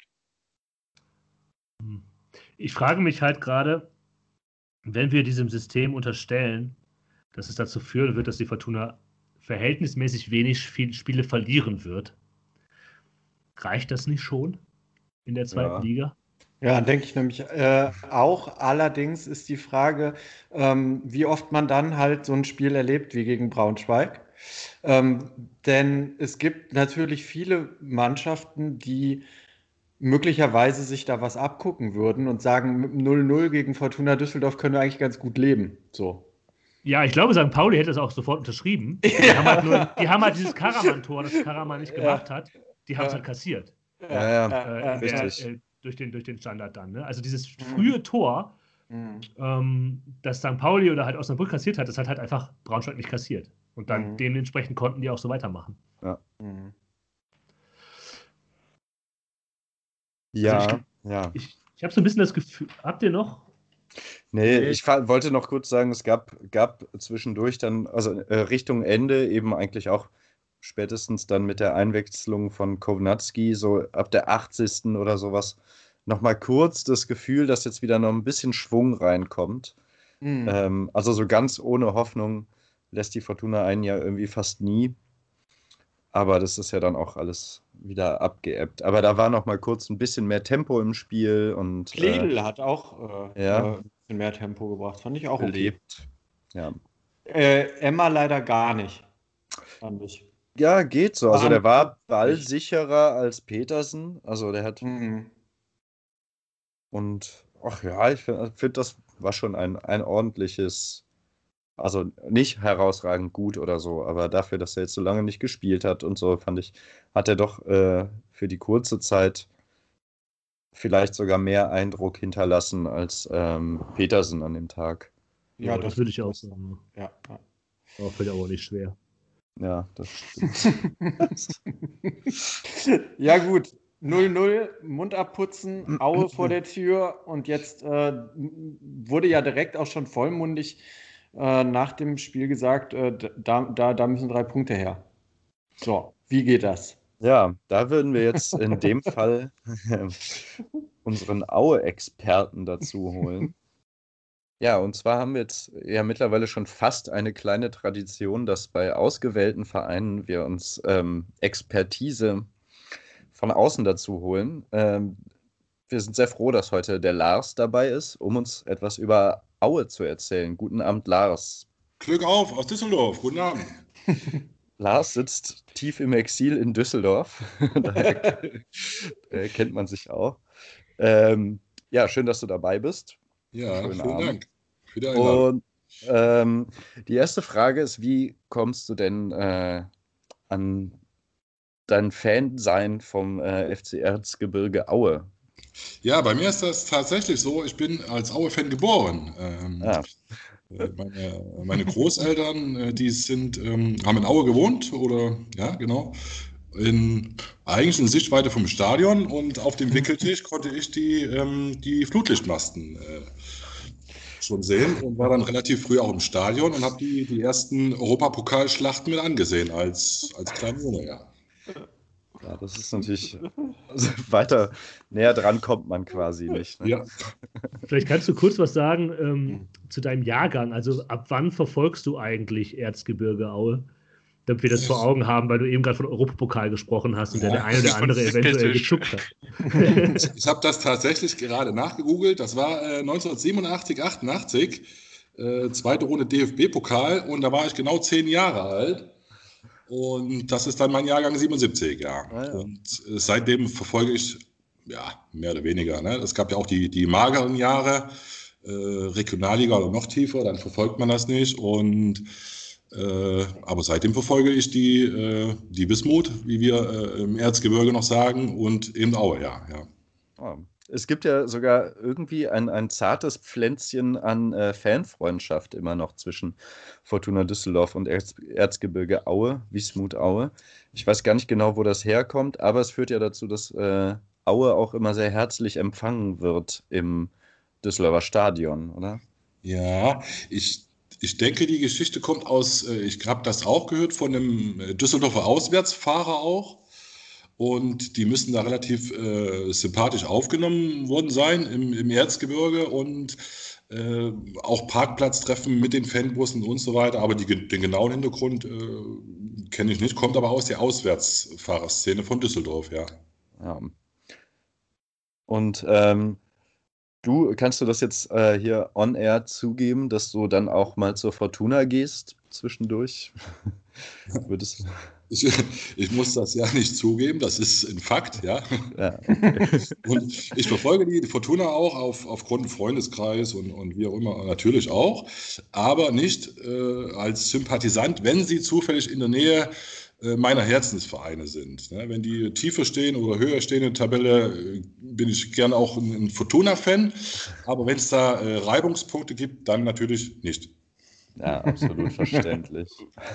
Ich frage mich halt gerade, wenn wir diesem System unterstellen, dass es dazu führen wird, dass die Fortuna verhältnismäßig wenig Spiele verlieren wird, reicht das nicht schon in der zweiten Liga? Ja, denke ich nämlich auch. Allerdings ist die Frage, wie oft man dann halt so ein Spiel erlebt wie gegen Braunschweig. Ähm, denn es gibt natürlich viele Mannschaften, die möglicherweise sich da was abgucken würden und sagen, mit dem 0-0 gegen Fortuna Düsseldorf können wir eigentlich ganz gut leben. So. Ja, ich glaube, St. Pauli hätte es auch sofort unterschrieben. Die haben halt dieses Karaman-Tor, das Karaman nicht gemacht hat, die haben es halt kassiert. Ja, Richtig. Durch den Standard dann. Ne? Also dieses frühe Tor, das St. Pauli oder halt Osnabrück kassiert hat, das hat halt einfach Braunschweig nicht kassiert. Und dann dementsprechend konnten die auch so weitermachen. Ja. Also Ja. Ich habe so ein bisschen das Gefühl, habt ihr noch? Nee, ich wollte noch kurz sagen, es gab zwischendurch dann, also Richtung Ende eben eigentlich auch spätestens dann mit der Einwechslung von Kownacki, so ab der 80. oder sowas, nochmal kurz das Gefühl, dass jetzt wieder noch ein bisschen Schwung reinkommt. Also so ganz ohne Hoffnung lässt die Fortuna einen ja irgendwie fast nie. Aber das ist ja dann auch alles wieder abgeebbt. Aber da war noch mal kurz ein bisschen mehr Tempo im Spiel und Pledl hat auch ja, ein bisschen mehr Tempo gebracht. Fand ich auch okay. belebt. Ja. Emma leider gar nicht, fand ich. Ja, geht so. Also der war Wahnsinnig. ballsicherer als Petersen. Also der hat und ach ja, ich finde, das war schon ein ordentliches, also nicht herausragend gut oder so, aber dafür, dass er jetzt so lange nicht gespielt hat und so, fand ich, hat er doch für die kurze Zeit vielleicht sogar mehr Eindruck hinterlassen als Petersen an dem Tag. Ja, das würde ich auch sagen. Ja. Aber fällt auch nicht schwer. Ja, das stimmt. Ja, gut. 0-0, Mund abputzen, Aue vor der Tür und jetzt wurde ja direkt auch schon vollmundig nach dem Spiel gesagt, da müssen 3 Punkte her. So, wie geht das? Ja, da würden wir jetzt in dem Fall unseren Aue-Experten dazu holen. Ja, und zwar haben wir jetzt ja mittlerweile schon fast eine kleine Tradition, dass bei ausgewählten Vereinen wir uns Expertise von außen dazu holen. Wir sind sehr froh, dass heute der Lars dabei ist, um uns etwas über Aue zu erzählen. Guten Abend, Lars. Glück auf aus Düsseldorf. Guten Abend. Lars sitzt tief im Exil in Düsseldorf. Daher kennt man sich auch. Ja, schön, dass du dabei bist. Ja, Schönen vielen Abend. Dank für die Einladung. Und die erste Frage ist, wie kommst du denn an dein Fan-Sein vom FC Erzgebirge Aue? Ja, bei mir ist das tatsächlich so, ich bin als Aue-Fan geboren. Meine Großeltern, die haben in Aue gewohnt, oder ja, genau, eigentlich in Sichtweite vom Stadion, und auf dem Wickeltisch konnte ich die Flutlichtmasten schon sehen und war dann relativ früh auch im Stadion und habe die ersten Europapokalschlachten mit angesehen als kleiner Junge, ja. Ja, das ist natürlich, also weiter näher dran kommt man quasi nicht. Ne? Ja. Vielleicht kannst du kurz was sagen zu deinem Jahrgang. Also ab wann verfolgst du eigentlich Erzgebirge Aue? Damit wir das vor Augen haben, weil du eben gerade von Europapokal gesprochen hast und der eine oder andere eventuell gezuckt hat. Ich habe das tatsächlich gerade nachgegoogelt. Das war 1987, 88, zweite Runde DFB-Pokal, und da war ich genau 10 Jahre alt. Und das ist dann mein Jahrgang 77, ja. Ah, ja. Und seitdem verfolge ich, ja, mehr oder weniger. Ne? Es gab ja auch die mageren Jahre, Regionalliga oder noch tiefer, dann verfolgt man das nicht. Aber seitdem verfolge ich die Wismut, wie wir im Erzgebirge noch sagen, und eben Aue, ja. Oh. Es gibt ja sogar irgendwie ein zartes Pflänzchen an Fanfreundschaft immer noch zwischen Fortuna Düsseldorf und Erzgebirge Aue, Wismut Aue. Ich weiß gar nicht genau, wo das herkommt, aber es führt ja dazu, dass Aue auch immer sehr herzlich empfangen wird im Düsseldorfer Stadion, oder? Ja, ich denke, die Geschichte kommt aus, ich habe das auch gehört von einem Düsseldorfer Auswärtsfahrer auch. Und die müssen da relativ sympathisch aufgenommen worden sein im Erzgebirge, und auch Parkplatztreffen mit den Fanbussen und so weiter. Aber den genauen Hintergrund kenne ich nicht, kommt aber aus der Auswärtsfahrerszene von Düsseldorf, ja. Ja. Und Kannst du das jetzt hier on air zugeben, dass du dann auch mal zur Fortuna gehst zwischendurch? Würdest Ich muss das ja nicht zugeben, das ist ein Fakt, ja. Ja, okay. Und ich verfolge die Fortuna auch aufgrund Freundeskreis und wie auch immer natürlich auch, aber nicht als Sympathisant, wenn sie zufällig in der Nähe meiner Herzensvereine sind. Ne? Wenn die tiefer stehen oder höher stehen in der Tabelle, bin ich gerne auch ein Fortuna-Fan, aber wenn es da Reibungspunkte gibt, dann natürlich nicht. Ja, absolut verständlich.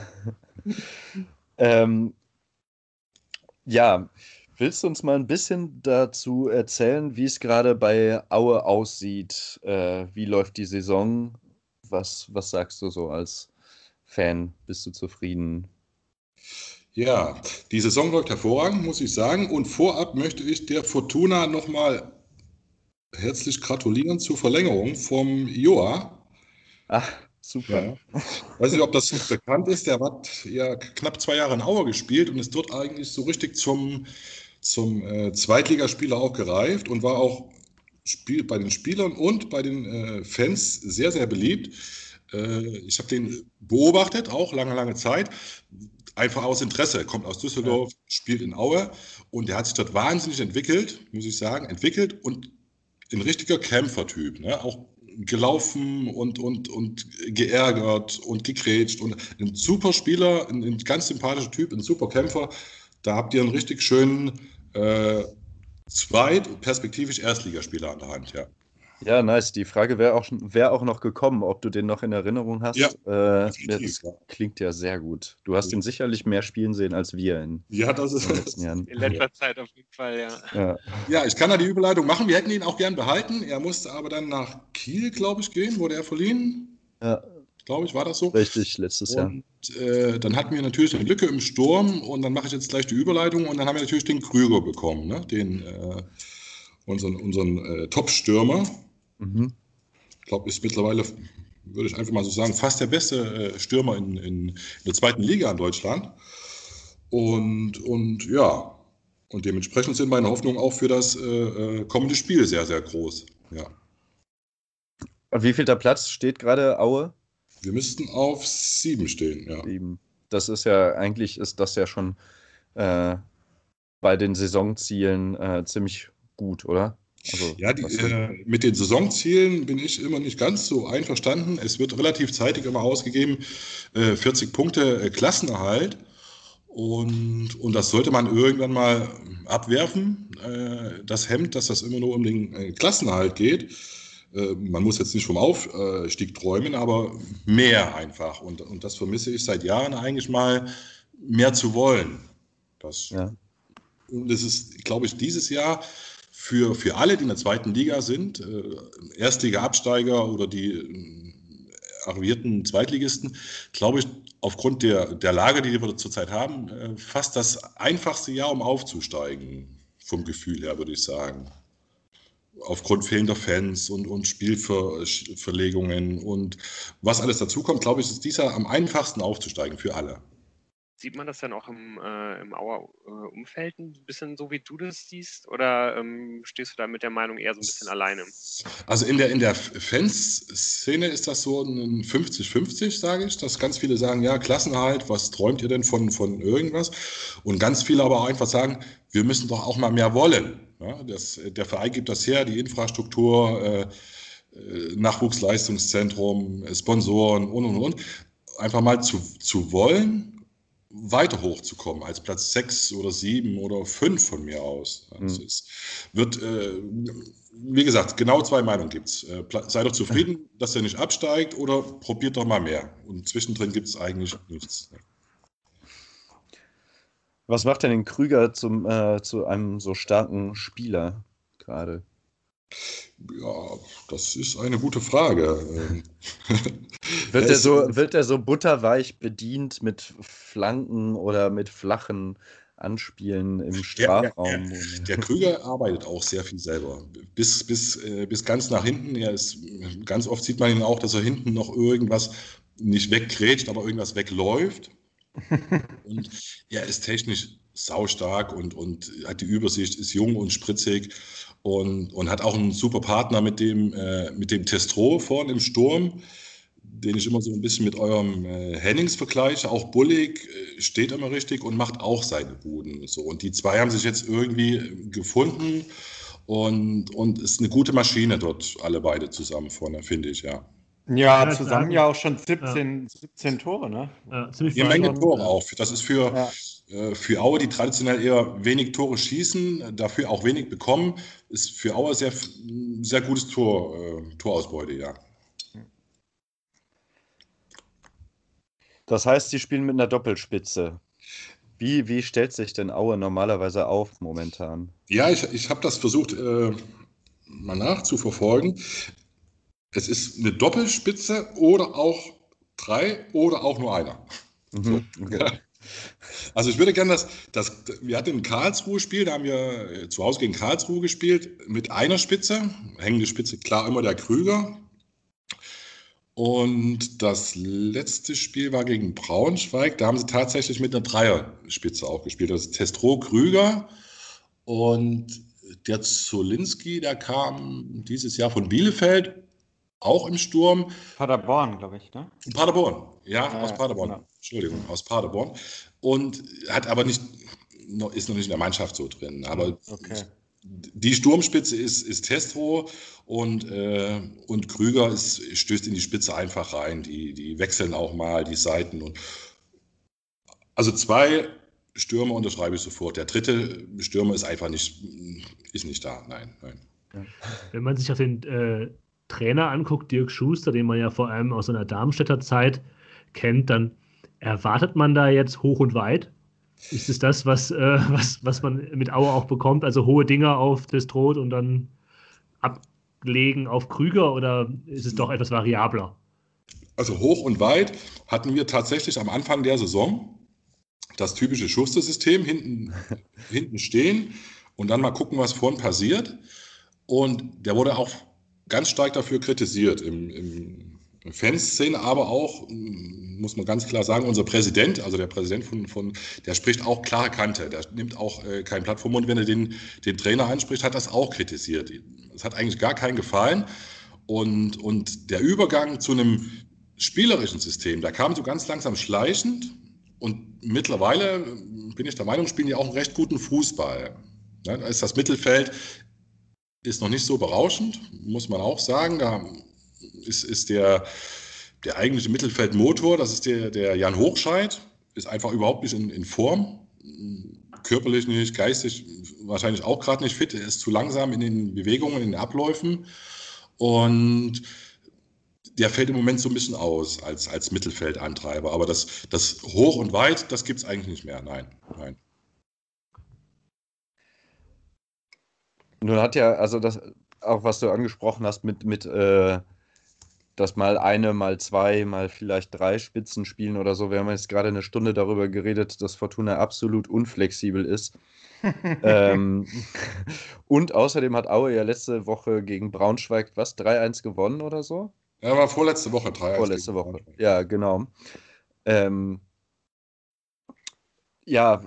Ähm, ja, willst du uns mal ein bisschen dazu erzählen, wie es gerade bei Aue aussieht? Wie läuft die Saison? Was sagst du so als Fan? Bist du zufrieden? Ja, die Saison läuft hervorragend, muss ich sagen. Und vorab möchte ich der Fortuna nochmal herzlich gratulieren zur Verlängerung vom Joa. Ach, super. Ja. Weiß nicht, ob das bekannt ist. Der hat ja knapp 2 Jahre in Aue gespielt und ist dort eigentlich so richtig zum Zweitligaspieler auch gereift und war auch bei den Spielern und bei den Fans sehr, sehr beliebt. Ich habe den beobachtet, auch lange, lange Zeit. Einfach aus Interesse. Er kommt aus Düsseldorf, spielt in Aue und der hat sich dort wahnsinnig entwickelt, muss ich sagen, und ein richtiger Kämpfertyp, ne? Auch gelaufen und geärgert und gegrätscht und ein super Spieler, ein ganz sympathischer Typ, ein super Kämpfer. Da habt ihr einen richtig schönen perspektivisch Erstligaspieler an der Hand, ja. Ja, nice. Die Frage wäre auch noch gekommen, ob du den noch in Erinnerung hast. Ja, Das definitiv, ja. klingt ja sehr gut. Du hast ihn sicherlich mehr spielen sehen als wir in Ja, das den ist. letzten Jahren. In letzter Zeit auf jeden Fall, ja. Ja. Ja, ich kann da die Überleitung machen. Wir hätten ihn auch gern behalten. Er musste aber dann nach Kiel, glaube ich, gehen. Wurde er verliehen? Ja, Glaube ich, war das so? richtig, letztes Jahr. Und dann hatten wir natürlich eine Lücke im Sturm und dann mache ich jetzt gleich die Überleitung und dann haben wir natürlich den Krüger bekommen, ne? Unseren Top-Stürmer. Mhm. Ich glaube, ist mittlerweile, würde ich einfach mal so sagen, fast der beste Stürmer in der zweiten Liga in Deutschland. Und ja, und dementsprechend sind meine Hoffnungen auch für das kommende Spiel sehr, sehr groß. Ja. Auf wievielter Platz steht gerade Aue? Wir müssten auf 7 stehen, ja. 7. Das ist ja, eigentlich ist das ja schon bei den Saisonzielen ziemlich gut, oder? Also, Ja, mit den Saisonzielen bin ich immer nicht ganz so einverstanden. Es wird relativ zeitig immer ausgegeben, 40 Punkte Klassenerhalt. Und das sollte man irgendwann mal abwerfen, das Hemd, dass das immer nur um den Klassenerhalt geht. Man muss jetzt nicht vom Aufstieg träumen, aber mehr einfach. Und das vermisse ich seit Jahren eigentlich mal, mehr zu wollen. ja. Und das ist, glaube ich, dieses Jahr für alle, die in der zweiten Liga sind, Erstliga-Absteiger oder die arrivierten Zweitligisten, glaube ich, aufgrund der Lage, die wir zurzeit haben, fast das einfachste Jahr, um aufzusteigen, vom Gefühl her, würde ich sagen. Aufgrund fehlender Fans und Spielverlegungen und was alles dazukommt, glaube ich, ist dieses Jahr am einfachsten aufzusteigen für alle. Sieht man das dann auch im Auer Umfeld ein bisschen so, wie du das siehst? Oder stehst du da mit der Meinung eher so ein bisschen alleine? Also in der Fanszene ist das so ein 50-50, sage ich, dass ganz viele sagen, ja, Klassenerhalt, was träumt ihr denn von irgendwas? Und ganz viele aber auch einfach sagen, wir müssen doch auch mal mehr wollen. Ja, der Verein gibt das her, die Infrastruktur, Nachwuchsleistungszentrum, Sponsoren und. Einfach mal zu wollen, weiter hochzukommen als Platz 6 oder 7 oder 5 von mir aus. Also es wird, wie gesagt, genau 2 Meinungen gibt es. Seid doch zufrieden, dass er nicht absteigt oder probiert doch mal mehr. Und zwischendrin gibt es eigentlich nichts. Was macht denn den Krüger zu einem so starken Spieler gerade? Ja, das ist eine gute Frage. Wird er so butterweich bedient mit Flanken oder mit flachen Anspielen im Strafraum? Der Krüger arbeitet auch sehr viel selber. Bis ganz nach hinten. Ganz oft sieht man ihn auch, dass er hinten noch irgendwas nicht weggrätscht, aber irgendwas wegläuft. Und er ist technisch saustark und hat die Übersicht, ist jung und spritzig. und hat auch einen super Partner mit dem Testro vorne im Sturm, den ich immer so ein bisschen mit eurem Hennings vergleiche. Auch Bullig steht immer richtig und macht auch seine Buden. So. Und die zwei haben sich jetzt irgendwie gefunden und ist eine gute Maschine dort, alle beide zusammen vorne, finde ich, ja. Ja, Ja, zusammen sagen. ja auch schon 17 Tore, ne? Ziemlich Eine Menge beeindruckend. Tore auch. Das ist für Aue, die traditionell eher wenig Tore schießen, dafür auch wenig bekommen, ist für Aue sehr, sehr gutes Torausbeute, ja. Das heißt, sie spielen mit einer Doppelspitze. Wie stellt sich denn Aue normalerweise auf momentan? Ja, ich habe das versucht mal nachzuverfolgen. Es ist eine Doppelspitze oder auch 3 oder auch nur einer. So. Okay. Also ich würde gerne wir hatten ein Karlsruhe-Spiel, da haben wir zu Hause gegen Karlsruhe gespielt mit einer Spitze, hängende Spitze, klar immer der Krüger. Und das letzte Spiel war gegen Braunschweig, da haben sie tatsächlich mit einer Dreierspitze auch gespielt. Das ist Testro Krüger und der Zolinski, der kam dieses Jahr von Bielefeld, auch im Sturm. Paderborn, glaube ich, ne? Paderborn, ja, aus Ja, Paderborn. genau. Entschuldigung, aus Paderborn. Und hat aber ist noch nicht in der Mannschaft so drin. Aber Okay. die Sturmspitze ist Testro und Krüger stößt in die Spitze einfach rein. Die wechseln auch mal die Seiten. Also 2 Stürmer unterschreibe ich sofort. Der dritte Stürmer ist einfach nicht da. Nein. Wenn man sich auch den Trainer anguckt, Dirk Schuster, den man ja vor allem aus seiner Darmstädter Zeit kennt, dann erwartet man da jetzt hoch und weit. Ist es das, was man mit Aue auch bekommt? Also hohe Dinger auf Destroth und dann ablegen auf Krüger, oder ist es doch etwas variabler? Also hoch und weit hatten wir tatsächlich am Anfang der Saison das typische Schuster-System, hinten stehen und dann mal gucken, was vorn passiert. Und der wurde auch ganz stark dafür kritisiert im Fanszene, aber auch, muss man ganz klar sagen, unser Präsident, also der Präsident der spricht auch klare Kante, der nimmt auch kein Blatt vom Mund, wenn er den Trainer anspricht, hat das auch kritisiert. Das hat eigentlich gar keinen gefallen. Und der Übergang zu einem spielerischen System, da kam so ganz langsam schleichend und mittlerweile bin ich der Meinung, spielen die auch einen recht guten Fußball. Ja, da ist das Mittelfeld noch nicht so berauschend, muss man auch sagen. Da ist der eigentliche Mittelfeldmotor, das ist der Jan Hochscheid, ist einfach überhaupt nicht in Form. Körperlich nicht, geistig wahrscheinlich auch gerade nicht fit. Er ist zu langsam in den Bewegungen, in den Abläufen. Und der fällt im Moment so ein bisschen aus als Mittelfeldantreiber. Aber das Hoch und Weit, das gibt es eigentlich nicht mehr. Nein. Nun hat ja, also das, auch was du angesprochen hast, dass mal eine, mal zwei, mal vielleicht 3 Spitzen spielen oder so. Wir haben jetzt gerade eine Stunde darüber geredet, dass Fortuna absolut unflexibel ist. Und außerdem hat Aue ja letzte Woche gegen Braunschweig 3-1 gewonnen oder so? Ja, war vorletzte Woche 3-1. Vorletzte Woche, ja, genau. Ja,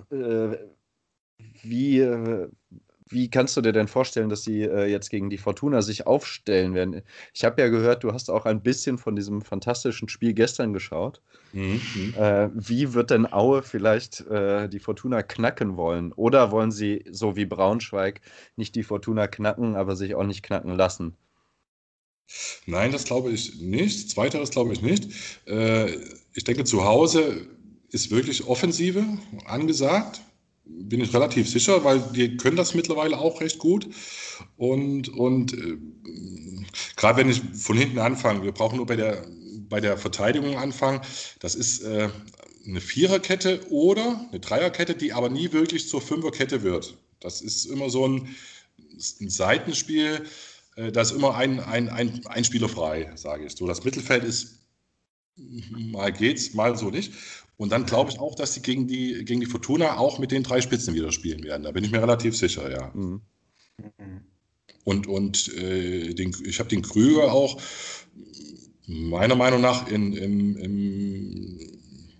wie kannst du dir denn vorstellen, dass sie jetzt gegen die Fortuna sich aufstellen werden? Ich habe ja gehört, du hast auch ein bisschen von diesem fantastischen Spiel gestern geschaut. Wie wird denn Aue vielleicht die Fortuna knacken wollen? Oder wollen sie, so wie Braunschweig, nicht die Fortuna knacken, aber sich auch nicht knacken lassen? Nein, das glaube ich nicht. Zweiteres glaube ich nicht. Ich denke, zu Hause ist wirklich Offensive angesagt. Bin ich relativ sicher, weil die können das mittlerweile auch recht gut. Und gerade wenn ich von hinten anfange, wir brauchen nur bei der Verteidigung anfangen. Das ist eine Viererkette oder eine Dreierkette, die aber nie wirklich zur Fünferkette wird. Das ist immer so ein Seitenspiel. Da ist immer ein Spieler frei, sage ich so. Das Mittelfeld ist mal geht's, mal so nicht. Und dann glaube ich auch, dass sie gegen die Fortuna auch mit den 3 Spitzen wieder spielen werden. Da bin ich mir relativ sicher, ja. Mhm. Und ich habe den Krüger auch meiner Meinung nach im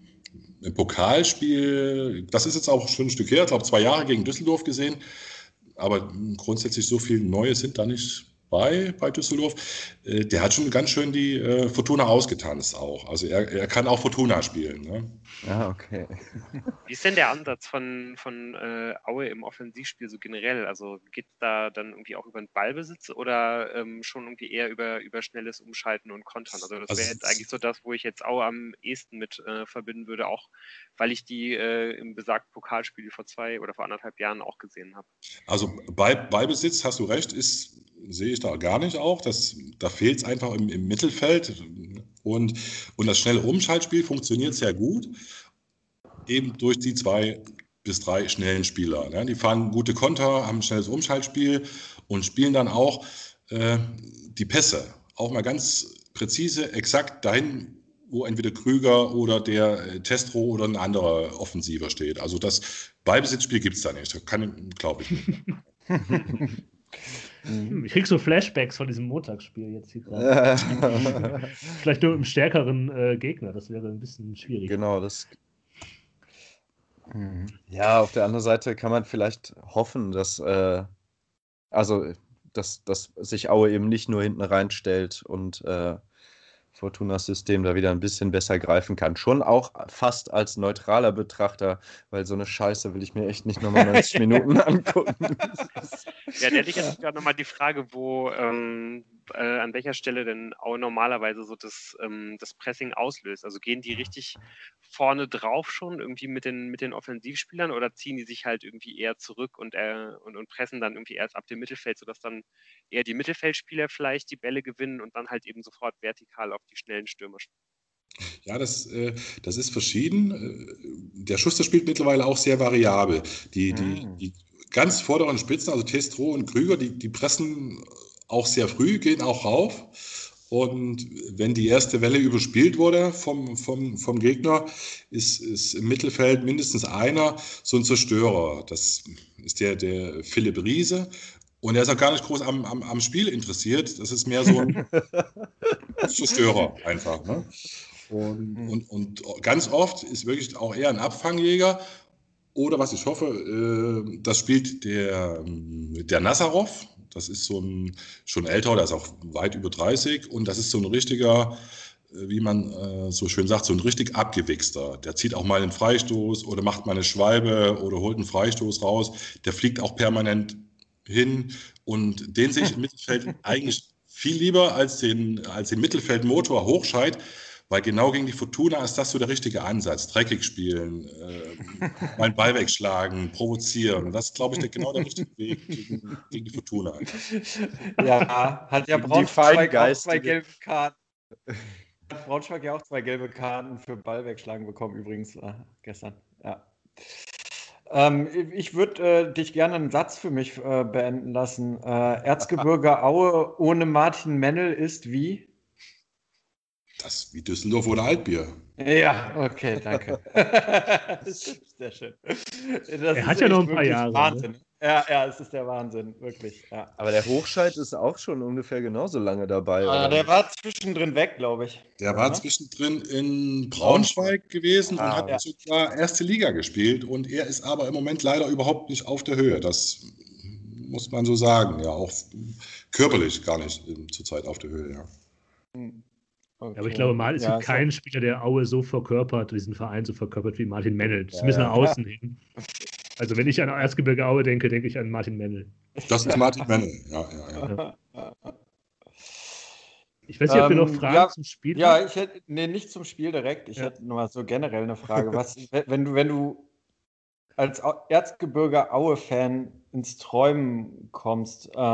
Pokalspiel, das ist jetzt auch schon ein Stück her, ich glaube 2 Jahre gegen Düsseldorf gesehen, aber grundsätzlich so viele neue sind da nicht bei Düsseldorf. Der hat schon ganz schön die Fortuna ausgetanzt auch. Also er kann auch Fortuna spielen. Ne? Ja, okay. Wie ist denn der Ansatz von Aue im Offensivspiel so generell? Also geht es da dann irgendwie auch über den Ballbesitz oder schon irgendwie eher über schnelles Umschalten und Kontern? Also das wäre jetzt eigentlich so das, wo ich jetzt Aue am ehesten mit verbinden würde, auch weil ich die im besagten Pokalspiel vor 2 oder vor 1,5 Jahren auch gesehen habe. Also bei Ballbesitz hast du recht, sehe ich da gar nicht auch. Da fehlt es einfach im Mittelfeld. Und das schnelle Umschaltspiel funktioniert sehr gut, eben durch die 2 bis 3 schnellen Spieler. Ne? Die fahren gute Konter, haben ein schnelles Umschaltspiel und spielen dann auch die Pässe. Auch mal ganz präzise, exakt dahin, wo entweder Krüger oder der Testro oder ein anderer Offensiver steht. Also das Ballbesitzspiel gibt es da nicht. Glaube ich nicht. Ich krieg so Flashbacks von diesem Montagsspiel jetzt hier gerade. Vielleicht nur mit einem stärkeren Gegner, das wäre ein bisschen schwierig. Genau, ja, auf der anderen Seite kann man vielleicht hoffen, dass sich Aue eben nicht nur hinten reinstellt und Fortunas System da wieder ein bisschen besser greifen kann. Schon auch fast als neutraler Betrachter, weil so eine Scheiße will ich mir echt nicht nochmal 90 Minuten angucken. Ja, da hätte ich jetzt gerade nochmal die Frage, an welcher Stelle denn Aue normalerweise so das Pressing auslöst. Also gehen die richtig vorne drauf schon irgendwie mit den Offensivspielern oder ziehen die sich halt irgendwie eher zurück und pressen dann irgendwie erst ab dem Mittelfeld, sodass dann eher die Mittelfeldspieler vielleicht die Bälle gewinnen und dann halt eben sofort vertikal auf die schnellen Stürmer spielen? Ja, das ist verschieden. Der Schuster spielt mittlerweile auch sehr variabel. Die ganz vorderen Spitzen, also Testro und Krüger, die pressen auch sehr früh, gehen auch rauf. Und wenn die erste Welle überspielt wurde vom Gegner, ist im Mittelfeld mindestens einer so ein Zerstörer. Das ist der Philipp Riese. Und er ist auch gar nicht groß am Spiel interessiert. Das ist mehr so ein Zerstörer einfach. Ne? Und ganz oft ist wirklich auch eher ein Abfangjäger. Oder was ich hoffe, das spielt der Nazarov. Das ist so ein schon älterer, der ist auch weit über 30. Und das ist so ein richtiger, wie man so schön sagt, so ein richtig abgewichster. Der zieht auch mal einen Freistoß oder macht mal eine Schwalbe oder holt einen Freistoß raus. Der fliegt auch permanent hin. Und den sehe ich im Mittelfeld eigentlich viel lieber als den Mittelfeldmotor Hochscheid. Weil genau gegen die Fortuna ist das so der richtige Ansatz. Dreckig spielen, mal einen Ball wegschlagen, provozieren. Das ist, glaube ich, genau der richtige Weg gegen die Fortuna. Ja, hat ja Braunschweig auch 2 gelbe Karten. Hat Braunschweig ja auch 2 gelbe Karten für Ball wegschlagen bekommen, übrigens gestern. Ja. Ich würde dich gerne einen Satz für mich beenden lassen. Erzgebirge Aue ohne Martin Mennel ist wie? Das wie Düsseldorf oder Altbier. Ja, okay, danke. Sehr schön. Er hat ja noch ein paar Jahre. Wahnsinn. Ne? Ja, es ist der Wahnsinn, wirklich. Ja. Aber der Hochscheid ist auch schon ungefähr genauso lange dabei. Der war zwischendrin weg, glaube ich. Der war zwischendrin in Braunschweig gewesen und hat sogar erste Liga gespielt. Und er ist aber im Moment leider überhaupt nicht auf der Höhe. Das muss man so sagen. Ja, auch körperlich gar nicht zurzeit auf der Höhe. Ja. Okay. Aber ich glaube, es gibt keinen Spieler, der Aue so verkörpert, diesen Verein so verkörpert wie Martin Mennel. Zumindest nach außen hin. Also wenn ich an Erzgebirge Aue denke, denke ich an Martin Mennel. Das ist Martin Mennel, ja. Ich weiß nicht, ob wir noch Fragen zum Spiel haben. Ja, ich hätte, nicht zum Spiel direkt. Ich hätte nur mal so generell eine Frage. Wenn du als Erzgebirge Aue-Fan ins Träumen kommst, geht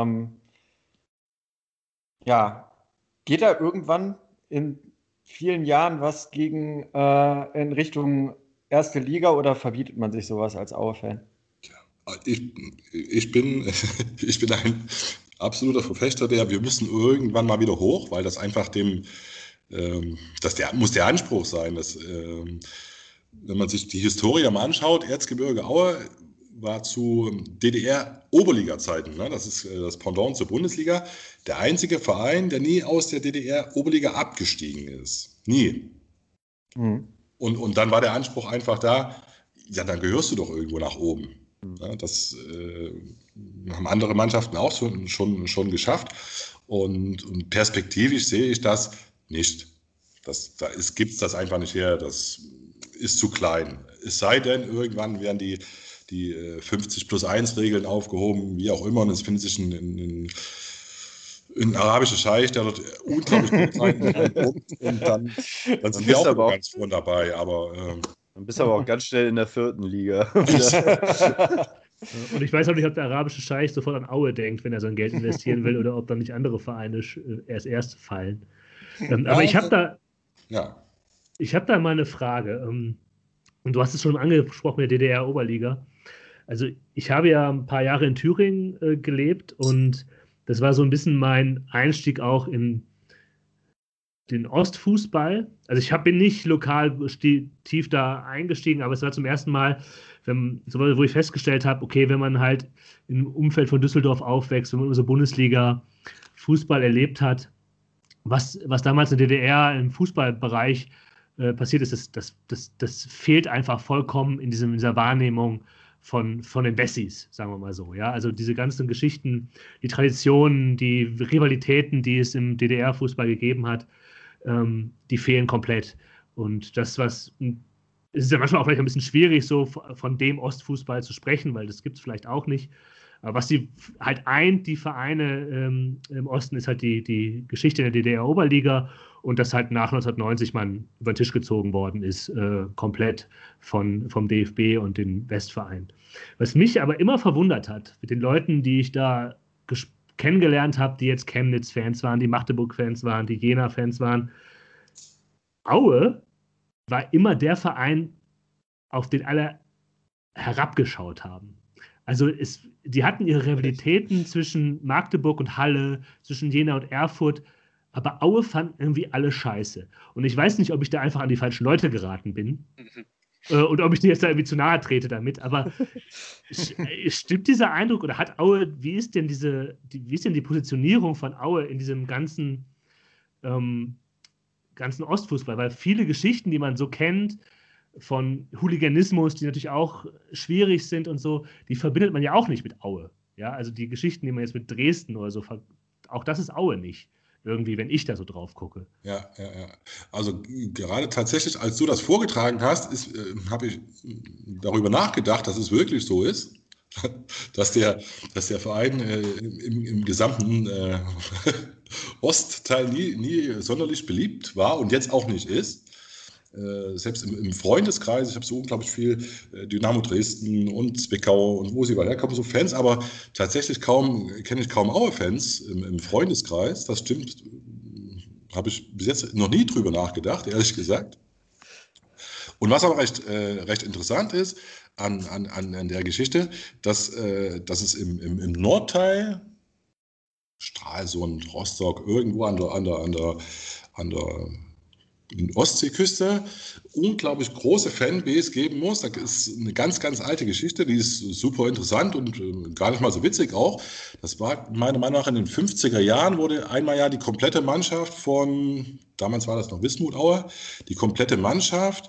da irgendwann in vielen Jahren was in Richtung erste Liga oder verbietet man sich sowas als Aue-Fan? Ich bin ein absoluter Verfechter wir müssen irgendwann mal wieder hoch, weil das einfach muss der Anspruch sein. Wenn man sich die Historie mal anschaut, Erzgebirge Aue war zu DDR-Oberliga-Zeiten, ne? Das ist das Pendant zur Bundesliga, der einzige Verein, der nie aus der DDR-Oberliga abgestiegen ist. Nie. Mhm. Und dann war der Anspruch einfach da, ja, dann gehörst du doch irgendwo nach oben. Ja, das haben andere Mannschaften auch schon geschafft. Und perspektivisch sehe ich das nicht. Gibt es das einfach nicht her. Das ist zu klein. Es sei denn, irgendwann werden die 50+1 Regeln aufgehoben, wie auch immer. Und es findet sich ein arabischer Scheich, der dort unglaublich gut sein und dann sind wir auch ganz vorne dabei. Aber dann bist du aber auch ganz schnell in der 4. Liga. Und ich weiß auch nicht, ob der arabische Scheich sofort an Aue denkt, wenn er sein Geld investieren will, oder ob dann nicht andere Vereine erst fallen. Aber ich habe da mal eine Frage. Und du hast es schon angesprochen mit der DDR-Oberliga. Also ich habe ja ein paar Jahre in Thüringen gelebt und das war so ein bisschen mein Einstieg auch in den Ostfußball. Also ich bin nicht lokal tief da eingestiegen, aber es war zum ersten Mal, wo ich festgestellt habe, okay, wenn man halt im Umfeld von Düsseldorf aufwächst, wenn man so Bundesliga Fußball erlebt hat, was damals in der DDR im Fußballbereich passiert ist, das fehlt einfach vollkommen in dieser Wahrnehmung von den Wessis, sagen wir mal so. Ja? Also diese ganzen Geschichten, die Traditionen, die Rivalitäten, die es im DDR-Fußball gegeben hat, die fehlen komplett. Und es ist ja manchmal auch vielleicht ein bisschen schwierig, so von dem Ostfußball zu sprechen, weil das gibt es vielleicht auch nicht. Aber was die halt eint, die Vereine im Osten, ist halt die Geschichte der DDR-Oberliga und dass halt nach 1990 man über den Tisch gezogen worden ist, komplett vom DFB und den Westvereinen. Was mich aber immer verwundert hat, mit den Leuten, die ich da kennengelernt habe, die jetzt Chemnitz-Fans waren, die Magdeburg-Fans waren, die Jena-Fans waren, Aue war immer der Verein, auf den alle herabgeschaut haben. Also die hatten ihre Rivalitäten zwischen Magdeburg und Halle, zwischen Jena und Erfurt, aber Aue fanden irgendwie alle scheiße. Und ich weiß nicht, ob ich da einfach an die falschen Leute geraten bin und ob ich dir jetzt da irgendwie zu nahe trete damit, aber stimmt dieser Eindruck oder hat Aue, wie ist denn die Positionierung von Aue in diesem ganzen Ostfußball? Weil viele Geschichten, die man so kennt, von Hooliganismus, die natürlich auch schwierig sind und so, die verbindet man ja auch nicht mit Aue. Ja, also die Geschichten, die man jetzt mit Dresden oder so, auch das ist Aue nicht. Irgendwie, wenn ich da so drauf gucke. Ja. Also gerade tatsächlich, als du das vorgetragen hast, habe ich darüber nachgedacht, dass es wirklich so ist, dass der Verein im gesamten Ostteil nie sonderlich beliebt war und jetzt auch nicht ist. Selbst im Freundeskreis, ich habe so unglaublich viel Dynamo Dresden und Zwickau und wo sie überall herkommen, so Fans, aber tatsächlich kenne ich kaum Aue-Fans im Freundeskreis. Das stimmt, habe ich bis jetzt noch nie drüber nachgedacht, ehrlich gesagt. Und was aber recht interessant ist an der Geschichte, dass es im Nordteil, Stralsund, Rostock, irgendwo an der Ostseeküste unglaublich große Fanbase geben muss. Das ist eine ganz, ganz alte Geschichte, die ist super interessant und gar nicht mal so witzig auch. Das war meiner Meinung nach in den 50er Jahren, wurde einmal ja die komplette Mannschaft von, damals war das noch Wismut Aue, die komplette Mannschaft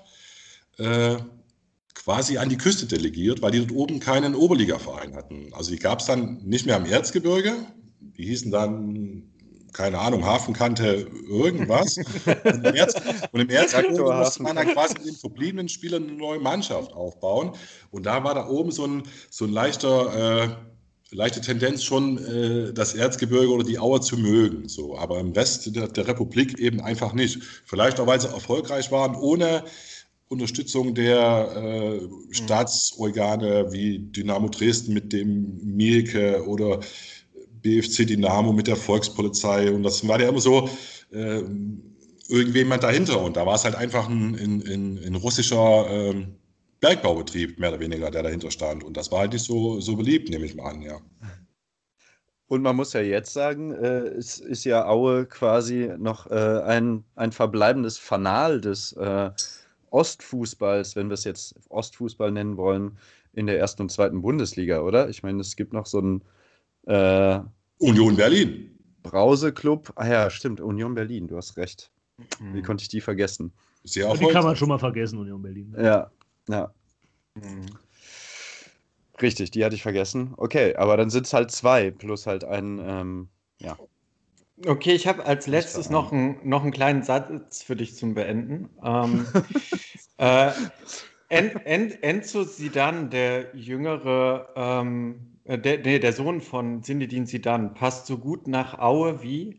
quasi an die Küste delegiert, weil die dort oben keinen Oberligaverein hatten. Also die gab es dann nicht mehr am Erzgebirge, die hießen dann, keine Ahnung, Hafenkante irgendwas. Und im Erzgebirge musste man dann quasi mit den verbliebenen Spielern eine neue Mannschaft aufbauen. Und da war da oben so ein leichte Tendenz schon, das Erzgebirge oder die Auer zu mögen. So. Aber im Rest der Republik eben einfach nicht. Vielleicht auch, weil sie erfolgreich waren, ohne Unterstützung der Staatsorgane wie Dynamo Dresden mit dem Mielke oder BFC Dynamo mit der Volkspolizei, und das war ja immer so irgendjemand dahinter, und da war es halt einfach ein russischer Bergbaubetrieb, mehr oder weniger, der dahinter stand, und das war halt nicht so beliebt, nehme ich mal an, ja. Und man muss ja jetzt sagen, es ist ja Aue quasi noch ein verbleibendes Fanal des Ostfußballs, wenn wir es jetzt Ostfußball nennen wollen, in der 1. und 2. Bundesliga, oder? Ich meine, es gibt noch so ein Union Berlin. Brause-Club. Ah ja, stimmt, Union Berlin, du hast recht. Wie konnte ich die vergessen? Die kann man schon mal vergessen, Union Berlin. Ja. Richtig, die hatte ich vergessen. Okay, aber dann sind es halt 2 plus halt ja. Okay, ich habe als letztes Verein. noch einen kleinen Satz für dich zum Beenden. Äh, Enzo Zidane, der jüngere, der Sohn von Zinedine Zidane, passt so gut nach Aue wie?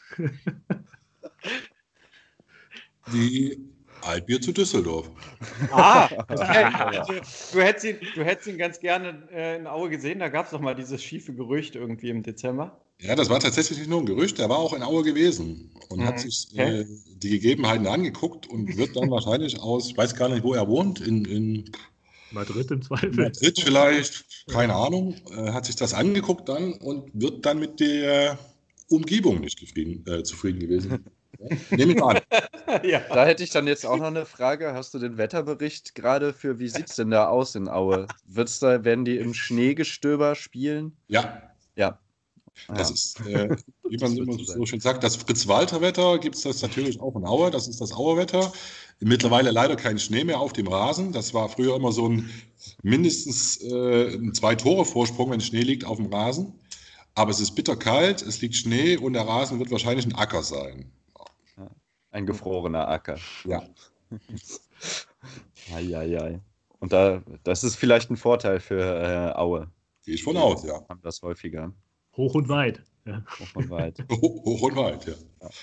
Wie Altbier zu Düsseldorf. Okay. Also, du hättest ihn ganz gerne in Aue gesehen. Da gab es doch mal dieses schiefe Gerücht irgendwie im Dezember. Ja, das war tatsächlich nicht nur ein Gerücht, er war auch in Aue gewesen und hat sich Okay. die Gegebenheiten angeguckt und wird dann wahrscheinlich aus, ich weiß gar nicht, wo er wohnt, in Madrid im Zweifel. Madrid vielleicht, keine Ahnung, hat sich das angeguckt dann und wird dann mit der Umgebung nicht zufrieden gewesen. Ja, nehme ich mal an. Ja. Da hätte ich dann jetzt auch noch eine Frage. Hast du den Wetterbericht gerade für, wie sieht es denn da aus in Aue? Werden die im Schneegestöber spielen? Ja, Ja. das Ja. ist, wie man Das wird immer so so sein. schön sagt, das Fritz-Walter-Wetter gibt es das natürlich auch in Aue. Das ist das Auer-Wetter. Mittlerweile leider kein Schnee mehr auf dem Rasen. Das war früher immer so ein mindestens ein 2-Tore-Vorsprung, wenn Schnee liegt auf dem Rasen. Aber es ist bitterkalt, es liegt Schnee und der Rasen wird wahrscheinlich ein Acker sein. Ein gefrorener Acker. Ja, Eieiei. Und das ist vielleicht ein Vorteil für Aue. gehe ich von Die aus, ja. haben das häufiger. Hoch und weit. Ja. Hoch und weit. Hoch und weit, ja.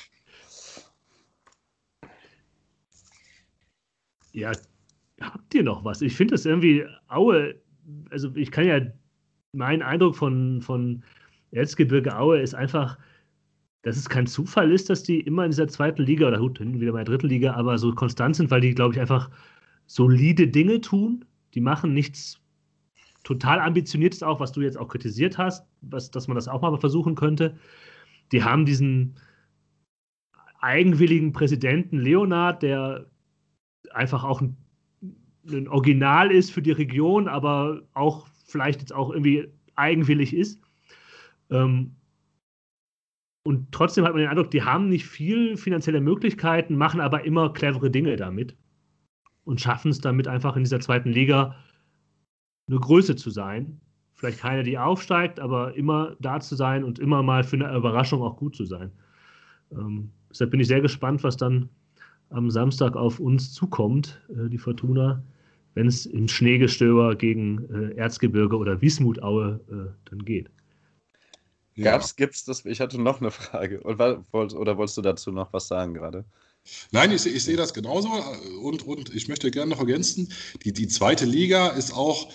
Ja, habt ihr noch was? Ich finde das irgendwie, Aue, also ich kann ja, mein Eindruck von Erzgebirge Aue ist einfach, dass es kein Zufall ist, dass die immer in dieser zweiten Liga oder gut, hin wieder bei der dritten Liga, aber so konstant sind, weil die, glaube ich, einfach solide Dinge tun. Die machen nichts total Ambitioniertes auch, was du jetzt auch kritisiert hast, dass man das auch mal versuchen könnte. Die haben diesen eigenwilligen Präsidenten Leonhard, der einfach auch ein Original ist für die Region, aber auch vielleicht jetzt auch irgendwie eigenwillig ist. Und trotzdem hat man den Eindruck, die haben nicht viel finanzielle Möglichkeiten, machen aber immer clevere Dinge damit und schaffen es damit einfach in dieser zweiten Liga eine Größe zu sein. Vielleicht keine, die aufsteigt, aber immer da zu sein und immer mal für eine Überraschung auch gut zu sein. Deshalb bin ich sehr gespannt, was dann am Samstag auf uns zukommt, die Fortuna, wenn es im Schneegestöber gegen Erzgebirge oder Wismutaue dann geht. Ja. Gibt's das? Ich hatte noch eine Frage. Oder wolltest du dazu noch was sagen gerade? Nein, ich sehe das genauso und ich möchte gerne noch ergänzen, die zweite Liga ist auch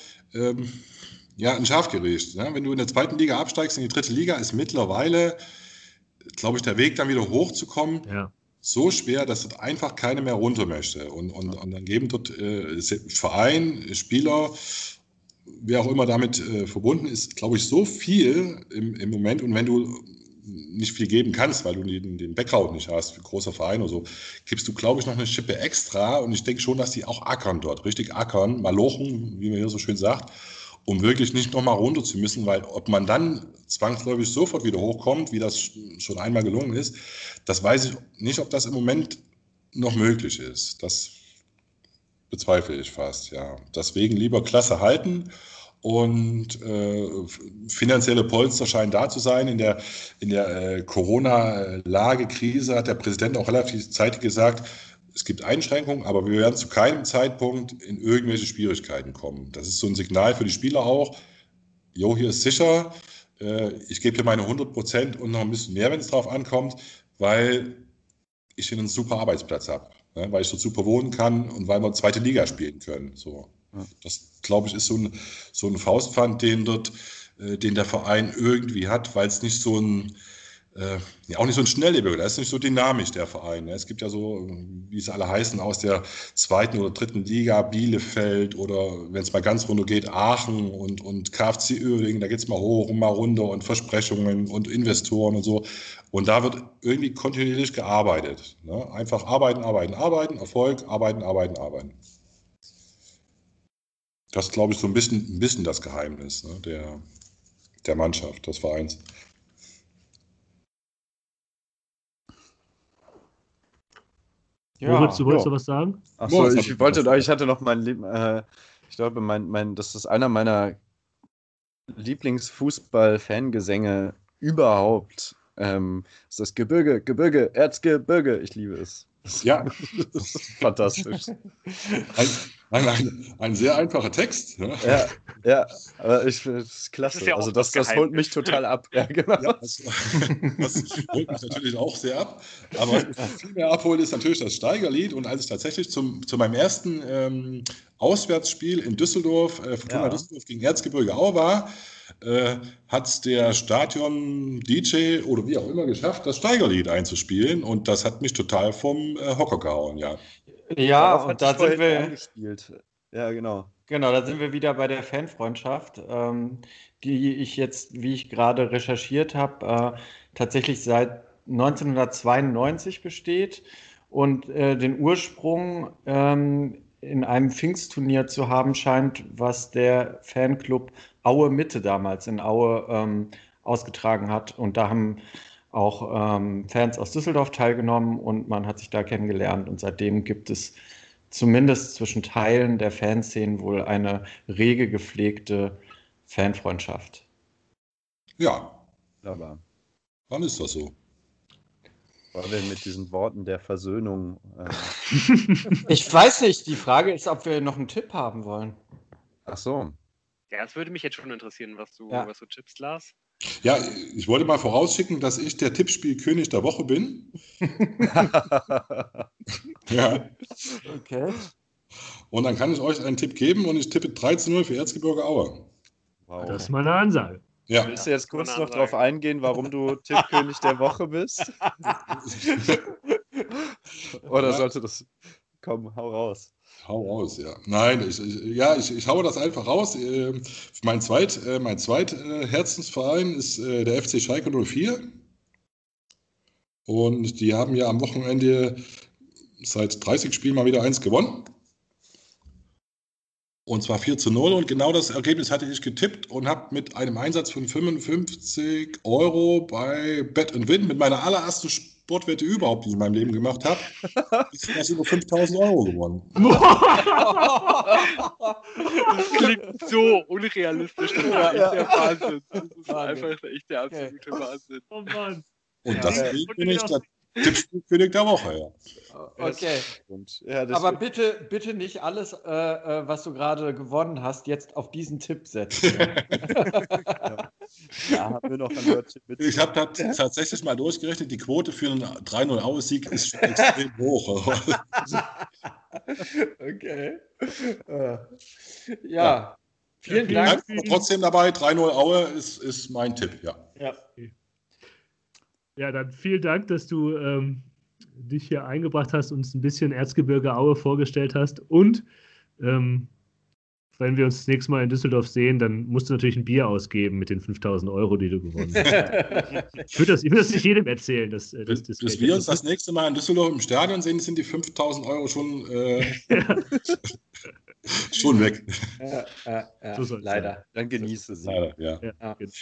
ja, ein Schafgericht. Ne? Wenn du in der zweiten Liga absteigst in die dritte Liga, ist mittlerweile, glaube ich, der Weg dann wieder hochzukommen, Ja. so schwer, dass dort einfach keiner mehr runter möchte. Und dann geben dort Verein, Spieler, wer auch immer damit verbunden ist, glaube ich, so viel im Moment. Und wenn du nicht viel geben kannst, weil du den Background nicht hast, für großer Verein oder so, gibst du, glaube ich, noch eine Schippe extra. Und ich denke schon, dass die auch ackern dort, richtig ackern, malochen, wie man hier so schön sagt, um wirklich nicht nochmal runter zu müssen, weil ob man dann zwangsläufig sofort wieder hochkommt, wie das schon einmal gelungen ist, das weiß ich nicht, ob das im Moment noch möglich ist. Das bezweifle ich fast, ja. Deswegen lieber Klasse halten und finanzielle Polster scheinen da zu sein. In der Corona-Lage-Krise hat der Präsident auch relativ zeitig gesagt, es gibt Einschränkungen, aber wir werden zu keinem Zeitpunkt in irgendwelche Schwierigkeiten kommen. Das ist so ein Signal für die Spieler auch. Jo, hier ist sicher. Ich gebe hier meine 100% und noch ein bisschen mehr, wenn es drauf ankommt, weil ich hier einen super Arbeitsplatz habe. Ne? Weil ich dort super wohnen kann und weil wir zweite Liga spielen können. So. Das, glaube ich, ist so ein Faustpfand, den der Verein irgendwie hat, weil es nicht so ein ja, auch nicht so ein Schnelllebiger, das ist nicht so dynamisch, der Verein. Ne? Es gibt ja so, wie es alle heißen, aus der zweiten oder dritten Liga, Bielefeld oder wenn es mal ganz runter geht, Aachen und KFC Uerdingen, da geht es mal hoch und mal runter und Versprechungen und Investoren und so. Und da wird irgendwie kontinuierlich gearbeitet. Ne? Einfach arbeiten, arbeiten, arbeiten, Erfolg, arbeiten, arbeiten, arbeiten. Das ist, glaube ich, so ein bisschen das Geheimnis, ne? der Mannschaft, des Vereins. Ja, Moritz, du wolltest ja. noch was sagen? Achso, ich hatte noch ich glaube, das ist einer meiner Lieblingsfußball-Fangesänge überhaupt ist das Gebirge, Erzgebirge. Ich liebe es. Ja. Das ist fantastisch. Ein sehr einfacher Text. Ja, aber das ist klasse. Das ist ja auch das holt mich total ab. Ja, genau. Ja, das holt mich natürlich auch sehr ab. Aber viel mehr abholen ist natürlich das Steigerlied. Und als ich tatsächlich zu meinem ersten Auswärtsspiel in Düsseldorf, Fortuna Düsseldorf gegen Erzgebirge Aue war, hat es der Stadion-DJ oder wie auch immer geschafft, das Steigerlied einzuspielen. Und das hat mich total vom Hocker gehauen, ja. Ja, Darauf und hatte ich da sind vorhin wir. angespielt. Ja, genau. Genau, da sind wir wieder bei der Fanfreundschaft, die ich jetzt, wie ich gerade recherchiert habe, tatsächlich seit 1992 besteht und den Ursprung in einem Pfingstturnier zu haben scheint, was der Fanclub Aue Mitte damals in Aue ausgetragen hat. Und da haben auch Fans aus Düsseldorf teilgenommen und man hat sich da kennengelernt. Und seitdem gibt es zumindest zwischen Teilen der Fanszenen wohl eine rege gepflegte Fanfreundschaft. Ja, Aber dann ist das so. weil wir mit diesen Worten der Versöhnung. Ich weiß nicht, die Frage ist, ob wir noch einen Tipp haben wollen. Ach so. Ja, es würde mich jetzt schon interessieren, was du tippst, Lars. Ja, ich wollte mal vorausschicken, dass ich der Tippspielkönig der Woche bin. Ja. Okay. Und dann kann ich euch einen Tipp geben und ich tippe 3:0 für Erzgebirge Aue. Wow. Das ist mal eine Ansage. Ja. Willst du jetzt kurz kann noch man darauf sagen. eingehen, warum du Tippkönig der Woche bist? Oder sollte das... Komm, hau raus. Hau raus, ja. Nein, ich haue das einfach raus. Mein zweit Herzensverein ist der FC Schalke 04. Und die haben ja am Wochenende seit 30 Spielen mal wieder 1 gewonnen. Und zwar 4:0. Und genau das Ergebnis hatte ich getippt und habe mit einem Einsatz von 55 € bei Bet & Win mit meiner allerersten Sportwette überhaupt, die ich in meinem Leben gemacht habe, ist das über 5.000 € gewonnen. Das klingt so unrealistisch. Das ist echt der Wahnsinn. Das ist einfach echt der absolute Wahnsinn. Oh Mann. Und deswegen bin ich der Tippspielkönig der Woche, ja. Okay. Und, ja, Aber bitte nicht alles, was du gerade gewonnen hast, jetzt auf diesen Tipp setzen. Ja, haben wir noch ein Wörtchen mit. Ich habe tatsächlich mal durchgerechnet, die Quote für einen 3:0 Aue-Sieg ist schon extrem hoch. Okay. Ja. Vielen Ich Dank. bin trotzdem dabei, 3:0 Aue ist mein Tipp, ja. Ja, dann vielen Dank, dass du dich hier eingebracht hast, uns ein bisschen Erzgebirge Aue vorgestellt hast. Und wenn wir uns das nächste Mal in Düsseldorf sehen, dann musst du natürlich ein Bier ausgeben mit den 5.000 € die du gewonnen hast. Ich würde das nicht jedem erzählen. Bis wir uns das nächste Mal in Düsseldorf im Stadion sehen, sind die 5.000 € schon weg. So leider. Dann genieße sie. Leider, ja. Genau.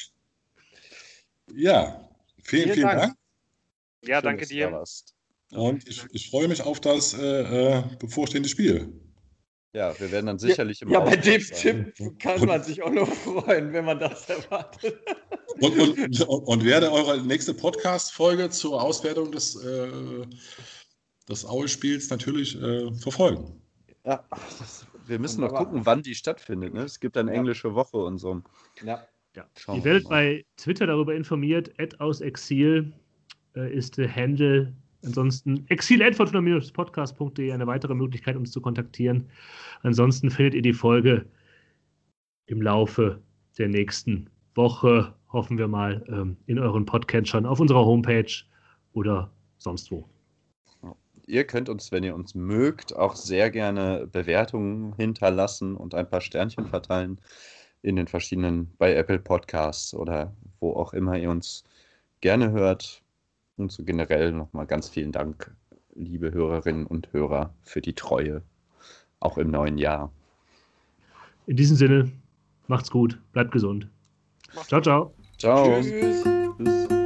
Ja, vielen Dank. Ja, Schön, danke dass du dir. da warst. Und ich freue mich auf das bevorstehende Spiel. Ja, wir werden dann sicherlich im Ja, bei dem Austausch sein. Tipp kann man sich auch nur freuen, wenn man das erwartet. Und werde eure nächste Podcast-Folge zur Auswertung des Aue-Spiels natürlich verfolgen. Ja, wir müssen noch Wunderbar. gucken, wann die stattfindet. Ne? Es gibt eine englische Woche und so. Ja. Ja. Schauen Ihr wir werdet mal. bei Twitter darüber informiert. @ausexil ist der Handle. Ansonsten exil@fortuna-podcast.de eine weitere Möglichkeit, uns zu kontaktieren. Ansonsten findet ihr die Folge im Laufe der nächsten Woche, hoffen wir mal, in euren Podcatchern, auf unserer Homepage oder sonst wo. Ihr könnt uns, wenn ihr uns mögt, auch sehr gerne Bewertungen hinterlassen und ein paar Sternchen verteilen in den verschiedenen, bei Apple Podcasts oder wo auch immer ihr uns gerne hört. Und so generell nochmal ganz vielen Dank, liebe Hörerinnen und Hörer, für die Treue, auch im neuen Jahr. In diesem Sinne, macht's gut, bleibt gesund. Ciao, ciao. Ciao. Tschüss. Tschüss.